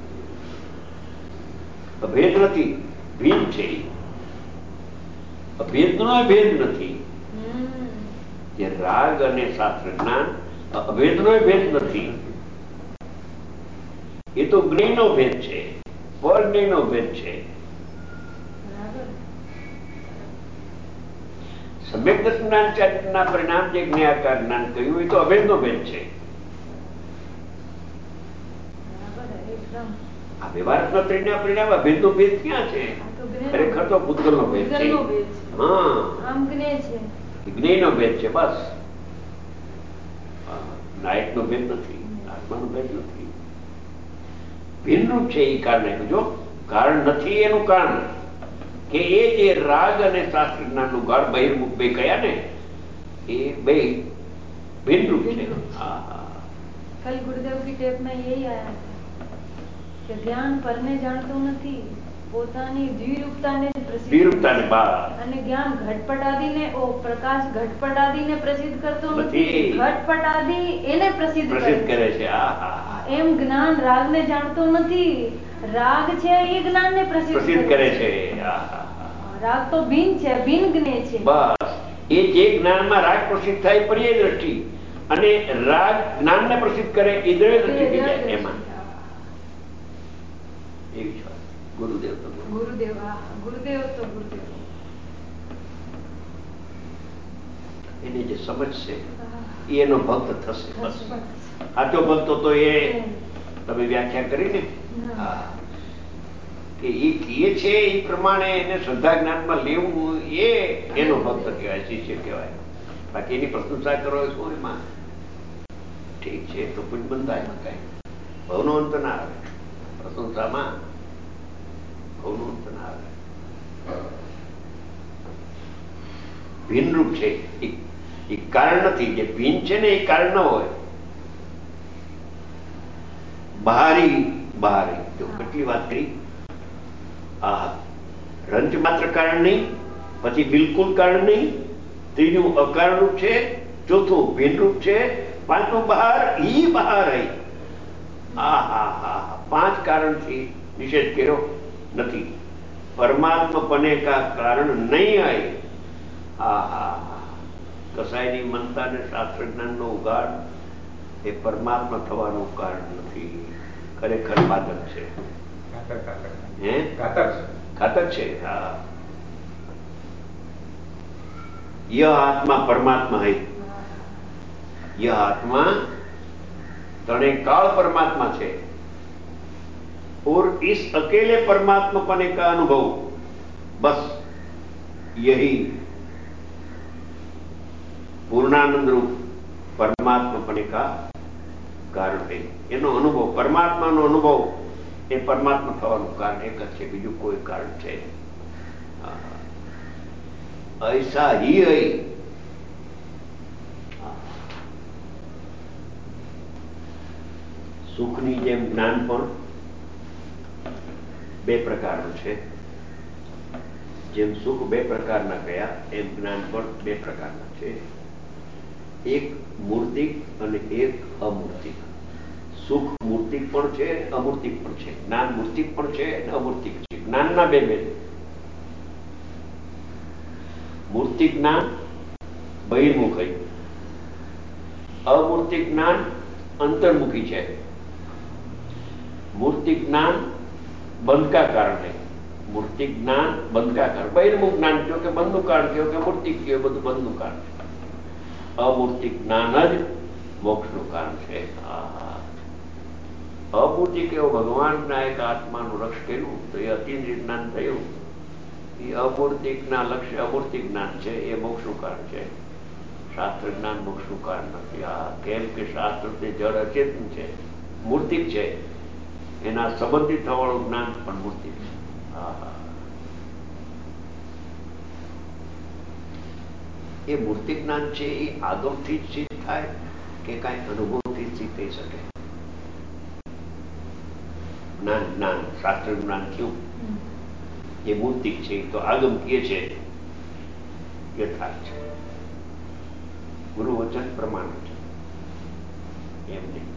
અભેદ નથી, ભિન્ન છે. અભેદનો ભેદ નથી. જે રાગ અને શાસ્ત્ર જ્ઞાન અભેદનો ભેદ નથી. એ તો જ્ઞેયનો ભેદ છે, પરજ્ઞેયનો ભેદ છે. સમ્યક દર્શન જ્ઞાન ચારિત્રના પરિણામ જે જ્ઞેયાકાર જ્ઞાન કહ્યું એ તો અભેદનો ભેદ છે. આ વ્યવહાર રત્નત્રયના પરિણામ અભેદનો ભેદ ક્યાં છે? ખરેખર તો ભૂતગલનો ભેદ છે. હા, જ્ઞેયનો ભેદ છે બસ. નાયકનો ભેદ નથી, આત્માનો ભેદ નથી. ભિન્નરૂપ છે એ કારણ. જો કારણ નથી એનું કારણ કે એ જે રાગ અને શાસ્ત્ર જ્ઞાનનું ગાઢ બહિર્મુખ બે કયા ને એ બે ભિન્નરૂપ છે. कल गुरुदेव की टेप में यही आया था कि ध्यान परने जाणતું નથી, પોતાની દ્વિરૂપતાને દ્વિરૂપતાને બહાર અને જ્ઞાન ઘટપટાદીને પ્રકાશ ઘટપટાદીને પ્રસિદ્ધ કરતો નથી, ઘટપટાદી એને પ્રસિદ્ધ કરે છે. એમ જ્ઞાન રાગને જાણતો નથી, રાગ છે એ જ્ઞાનને પ્રસિદ્ધ કરે છે. રાગ તો ભિન્ન છે, ભિન્ન જ્ઞેય છે. બસ એ જે જ્ઞાનમાં રાગ પ્રસિદ્ધ થાય પર્યાય દ્રષ્ટિ અને રાગ જ્ઞાનને પ્રસિદ્ધ કરે ઇન્દ્રિય દ્રષ્ટિ થઈ જાય. એમાં એવી જ વાત. ગુરુદેવ તો ગુરુદેવ તો ગુરુદેવ. એને જે સમજશે એનો ભક્ત થશે. બસ સાચો ભક્તો તો એ તમે વ્યાખ્યા કરીને કે એ કહે છે એ પ્રમાણે એને શ્રદ્ધા જ્ઞાનમાં લેવું એ એનો ભક્ત કહેવાય, શિષ્ય કહેવાય. બાકી એની પ્રશંસા કરો શું એમાં ઠીક છે તો પુણ્ય બંધાય. એમાં કઈ ભવનો અંત ના આવે. પ્રશંસામાં ભવનો અંત ના આવે. ભિન્નરૂપ છે એ કારણ નથી. જે ભિન્ન છે ને એ કારણ ન હોય. બહારી જો કેટલી વાત કરી. રંચ માત્ર કારણ નહીં, પછી બિલકુલ કારણ નહીં, ત્રીજું અકારણરૂપ છે, ચોથું ભિન્નરૂપ છે, પાંચમું બહાર ઈ બહાર હઈ. પાંચ કારણથી નિષેધ કર્યો નથી. પરમાત્મપને કા કારણ નહીં આય. કસાયની મનતા ને શાસ્ત્ર જ્ઞાનનો ઉગાડ એ પરમાત્મા થવાનું કારણ નથી, ખરેખર બાધક છે. ઘાતક છે. હા, यह आत्मा परमात्मा है, यह आत्मा तने काल परमात्मा है और इस अकेले परमात्मा पने का अनुभव बस यही पूर्णानंद रूप परमात्मा पने का कारण है. એનો અનુભવ, પરમાત્માનો અનુભવ એ પરમાત્મા થવાનું કારણ એક જ છે, બીજું કોઈ કારણ છે. ऐसा ही है. સુખની જેમ જ્ઞાન પણ બે પ્રકારનું છે. જેમ સુખ બે પ્રકારના કયા એમ જ્ઞાન પણ બે પ્રકારના છે. એક મૂર્તિક અને એક અમૂર્તિક. સુખ મૂર્તિક પણ છે, અમૂર્તિક પણ છે. જ્ઞાન મૂર્તિક પણ છે અને અમૂર્તિક છે. જ્ઞાનના બે ભેદ. મૂર્તિક જ્ઞાન બહિર્મુખી, અમૂર્તિક જ્ઞાન અંતર્મુખી છે. મૂર્તિક જ્ઞાન બંધ का कारण है. મૂર્તિક જ્ઞાન બંધ का कारण, બહિર્મુખ જ્ઞાન કયો કે બંધનું કારણ કયો કે મૂર્તિક કયો, બધું બંધનું કારણ છે. અમૂર્તિક જ્ઞાન જ મોક્ષનું કારણ છે. અમૂર્તિક એવો ભગવાનના એક આત્માનું લક્ષ્ય કર્યું તો એ અતિન્દ્રિય જ્ઞાન થયું. એ અમૂર્તિકના લક્ષ્ય અમૂર્તિક જ્ઞાન છે, એ મોક્ષનું કારણ છે. શાસ્ત્ર જ્ઞાન મોક્ષનું કારણ નથી. કેમ કે શાસ્ત્ર તે જળ અચેતન છે, મૂર્તિક છે. એના સંબંધિત થવાળું જ્ઞાન પણ મૂર્તિક છે. એ મૂર્તિક જ્ઞાન છે એ આગમથી જ સિદ્ધ થાય કે કાંઈ અનુભવથી સિદ્ધ થઈ શકે? જ્ઞાન શાસ્ત્ર જ્ઞાન થયું એ મૂર્તિક છે, તો આગમ કહે છે યથાર્થ છે. ગુરુ વચન પ્રમાણ છે, એમ નહીં.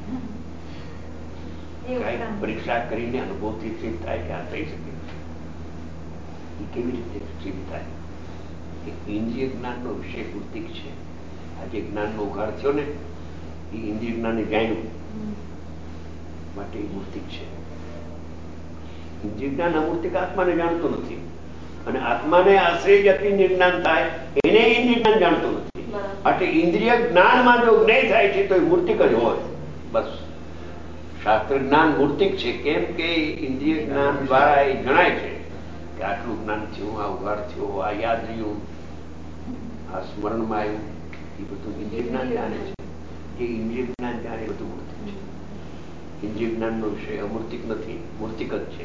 કઈ પરીક્ષા કરીને અનુભવથી સિદ્ધ થાય કે આ થઈ શકે? એ કેવી રીતે સિદ્ધ થાય? કે ઇન્દ્રિય જ્ઞાનનો વિષય મૂર્તિક છે. આ જે જ્ઞાનનો ઉઘાડ થયો ને એ ઇન્દ્રિય જ્ઞાનને જાણ્યું માટે એ મૂર્તિક છે. ઇન્દ્રિય જ્ઞાન અમૂર્તિક આત્માને જાણતું નથી, અને આત્માને આશ્રય જ અતિન્દ્રિય જ્ઞાન થાય એને ઇન્દ્રિય જ્ઞાન જાણતું નથી. એટલે ઇન્દ્રિય જ્ઞાનમાં જો જ્ઞેય થાય છે તો એ મૂર્તિક જ હોય. બસ શાસ્ત્ર જ્ઞાન મૂર્તિક છે. કેમ કે ઇન્દ્રિય જ્ઞાન દ્વારા એ જણાય છે કે આટલું જ્ઞાન થયું, આ ઉઘાડ થયો, આ યાદ રહ્યું, આ સ્મરણમાં આવ્યું. એ બધું ઇન્દ્રિય જ્ઞાન જાણે છે. જે ઇન્દ્રિય જ્ઞાન જાણે બધું મૂર્તિક છે. ઇન્દ્રિય જ્ઞાનનો વિષય અમૂર્તિક નથી, મૂર્તિક જ છે.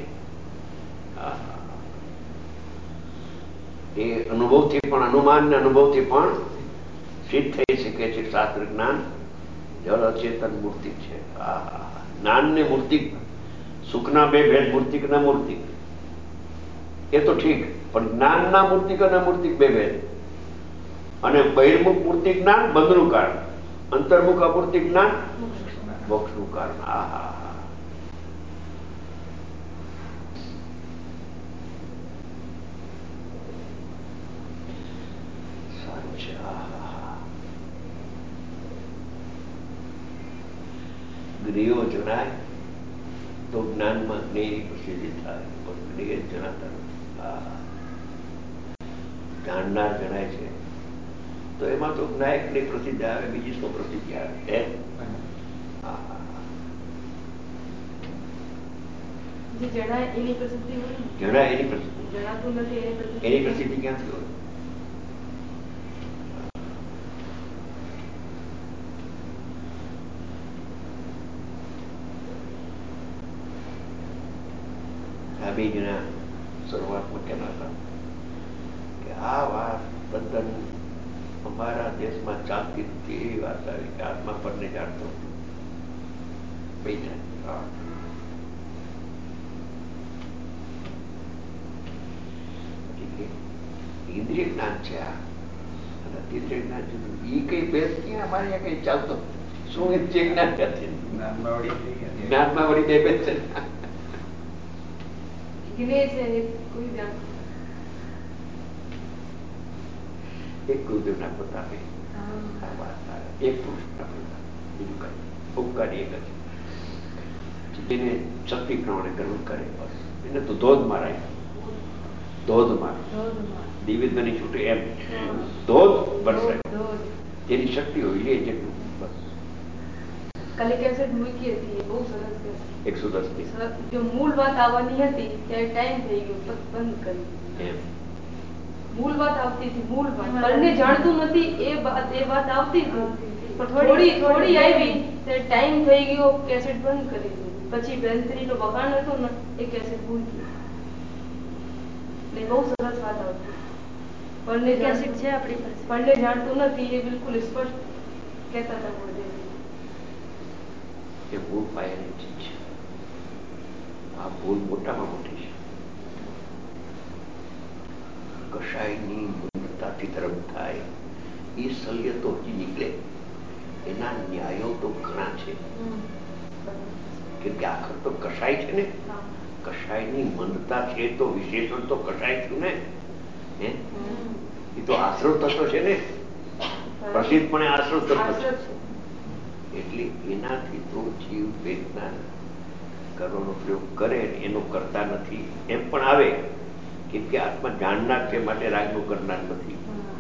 એ અનુભવથી પણ, અનુમાન ને અનુભવથી પણ સિદ્ધ થઈ શકે છે. શાસ્ત્ર જ્ઞાન જળ અચેતન મૂર્તિક છે. જ્ઞાન ને મૂર્તિક, સુખના બે ભેદ, મૂર્તિક અને મૂર્તિક, એ તો ઠીક, પણ જ્ઞાનના મૂર્તિક અને મૂર્તિક બે ભેદ. અને બહિર્મુખ મૂર્તિક જ્ઞાન બંધનું કારણ, અંતર્મુખ અમૂર્તિક જ્ઞાન મોક્ષનું કારણ. સારું છે. જ્ઞેયો જણાય તો જ્ઞાનમાં જ્ઞેયની પ્રસિદ્ધિ થાય, પણ જ્ઞેય જણાતા નથી. જાણનાર જણાય છે તો એમાં તો જ્ઞાયકની પ્રસિદ્ધિ આવે, બીજી શું પ્રસિદ્ધિ આવે? જણાય એની પ્રસિદ્ધિ હોય, જણાય એની પ્રસિદ્ધિ, જણાતું નથી એની પ્રસિદ્ધિ ક્યાંથી હોય? આ બે જણા શરૂઆતમાં કહેતા હતા કે આ વાત તદ્દન અમારા દેશમાં ચાલતી નથી. એવી વાત આવી કે આત્મા પરને જાણતો બે જણા. ઇન્દ્રિય જ્ઞાન છે આ, અને તીર્થે જ્ઞાન જુદું. એ કઈ ભેદ ક્યાં અમારે અહીંયા કઈ ચાલતો શું એ છે જ્ઞાન નથી. જ્ઞાનમાં વળી બે ભેદ છે. એક ગુરુદેવના પ્રતાપે આ વાત આવે. એક પુરુષના પ્રતાપે બીજું કઈ ઉપકારી એક જ જેને શક્તિ પ્રમાણે ગ્રહણ કરે બસ એને તો ધોધ મારાય. ધોધમાં દિવ્યધ્વની છૂટે એમ ધોધ વરસાય. જેની શક્તિ હોય લે જેટલું બસ. કાલે કેસેટ મૂકી હતી બહુ સરસ કેસેટ 110 જો મૂળ વાત આવવાની હતી ત્યારે ટાઈમ થઈ ગયો બંધ કરી એમ. મૂળ વાત આવતી હતી. મૂળ વાત પરને જાણતું નથી એ વાત આવતી હતી થોડી થોડી આવી ત્યારે ટાઈમ થઈ ગયો કેસેટ બંધ કરી દીધું. પછી બેનત્રીનો વખાણ હતો ને એ કેસેટ મૂકી એટલે બહુ સરસ વાત આવતી. પરને કેસેટ છે આપણી પાસે. પરને જાણતું નથી એ બિલકુલ સ્પષ્ટ કહેતા હતા ગુરુદેવ. એ ભૂલ પાયાની ચીજ છે. આ ભૂલ મોટામાં મોટી છે. કશાયની મૂર્ખતાથી ધર્મ થાય એ શલ્ય તો હજી નીકળે. એના ન્યાયો તો ઘણા છે. કેમ કે આખર તો કશાય છે ને. કશાયની મંદતા છે તો વિશેષણ તો કશાય છું ને. એ તો આશ્રવ તત્વ છે ને. પ્રસિદ્ધપણે આશ્રવ તત્વ છે. એટલે એનાથી તો જીવ વેદના કરવાનો પ્રયોગ કરે એનો કરતા નથી એમ પણ આવે. કેમ કે આત્મા જાણનાર છે માટે રાગનું કરનાર નથી.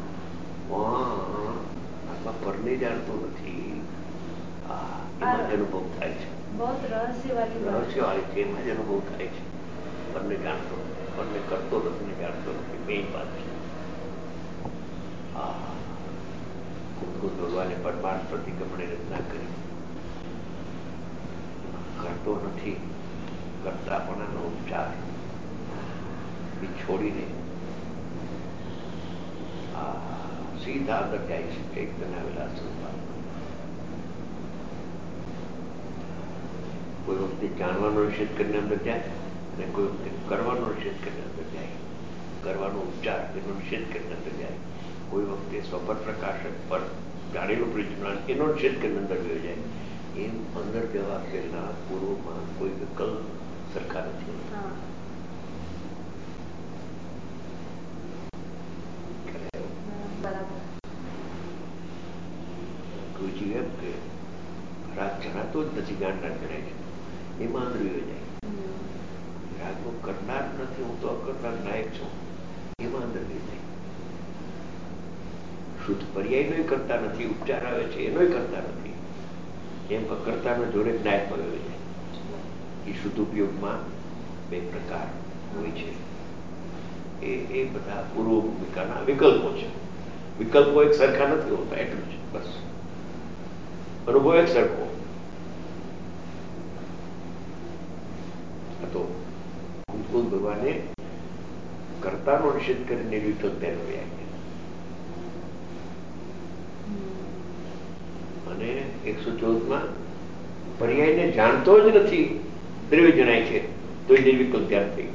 આત્મા પરને જાણતો નથી. એમાં જ અનુભવ થાય છે. રહસ્યવાળી છે એમાં જ અનુભવ થાય છે. પરને જાણતો પરને કરતો નથી ને જાણતો નથી બે વાત છે. ભગવાને પરમાર્થ પ્રતિક્રમણે રચના કરી. કરતો નથી કરતાપણાનો ઉપચાર એ છોડીને સીધા અંદર જાય છે. કઈક બનાવેલા સ્વરૂપ. કોઈ વખતે જાણવાનો નિષેધ કરીને અંદર જાય અને કોઈ વખતે કરવાનો નિષેધ કરીને અંદર જાય. કરવાનો ઉપચાર એનો નિષેધ કરીને અંદર જાય. કોઈ વખતે સ્વપર પ્રકાશક પર જાણેલું પરિજ્ઞાન એનો નિષેધ કરીને અંદર ગયો જાય. એમ અંદર જવા પહેલા પૂર્વમાં કોઈ વિકલ્પ સરખા નથી. ગુરુજી એમ કે રાગ જણાતો જ નથી જાણનાર જણાય છે. એમાં અંદર ગયો જાય. રાગનો કરનાર નથી હું તો અકરનાર નાયક છું એમાં અંદર ગયો જાય. શુદ્ધ પર્યાય નો કરતા નથી. ઉપચાર આવે છે એનો કરતા નથી. એમ અકર્તાના જોડે નાયકમાં ગયો જાય. એ શુદ્ધ ઉપયોગમાં બે પ્રકાર હોય છે. એ બધા પૂર્વ ભૂમિકાના વિકલ્પો છે. વિકલ્પો એક સરખા નથી હોતા એટલું છે બસ. અનુભવ એક સરખો. તો કુમકુમ ભગવાને કર્તાનો નિષેધ કરીને વિકલ્પ પહેરવ્યા અને 114માં પર્યાયને જાણતો જ નથી દ્રવ્ય જણાય છે તો એ નિર્વિકલ્પ ધ્યાન થઈ.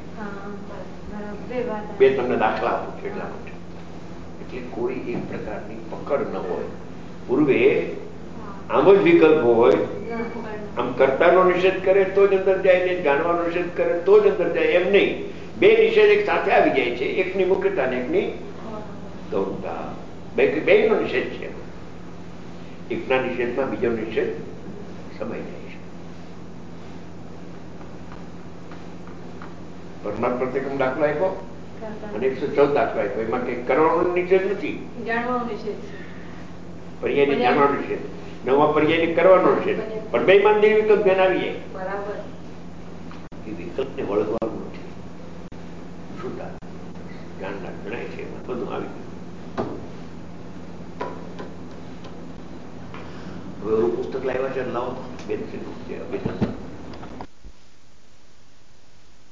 બે તમને દાખલા આપું છું એટલા માટે. એટલે કોઈ એક પ્રકારની પકડ ન હોય. પૂર્વે આમ જ વિકલ્પ હોય. આમ કર્તાનો નિષેધ કરે તો જ અંદર જાય ને જાણવાનો નિષેધ કરે તો જ અંદર જાય એમ નહીં. બે નિષેધ એક સાથે આવી જાય છે. એકની મુખ્યતા ને એકની ગૌરવતા. બે નો નિષેધ છે. એકના નિષેધમાં બીજો નિષેધ સમાઈ જાય છે. પરમાત્મા પ્રત્યેકમ દાખલો આપ્યો અને 114 દાખલો આપ્યો. એમાં કઈ કરવાનો નિષેધ નથી. પર્યાયને જાણવાનો નિષેધ. નવા પર્યાયને કરવાનો નિષેધ. પણ બે માં વિકલ્પ ધ્યાન આવી જાય. બરાબર. એ વિકલ્પને વળગવાનું નથી. શુદ્ધ જાણનાર જણાય છે એમાં બધું આવી ગયું. હવે પુસ્તક લાવ્યા છે લાવો બેન છે અભિનંદન.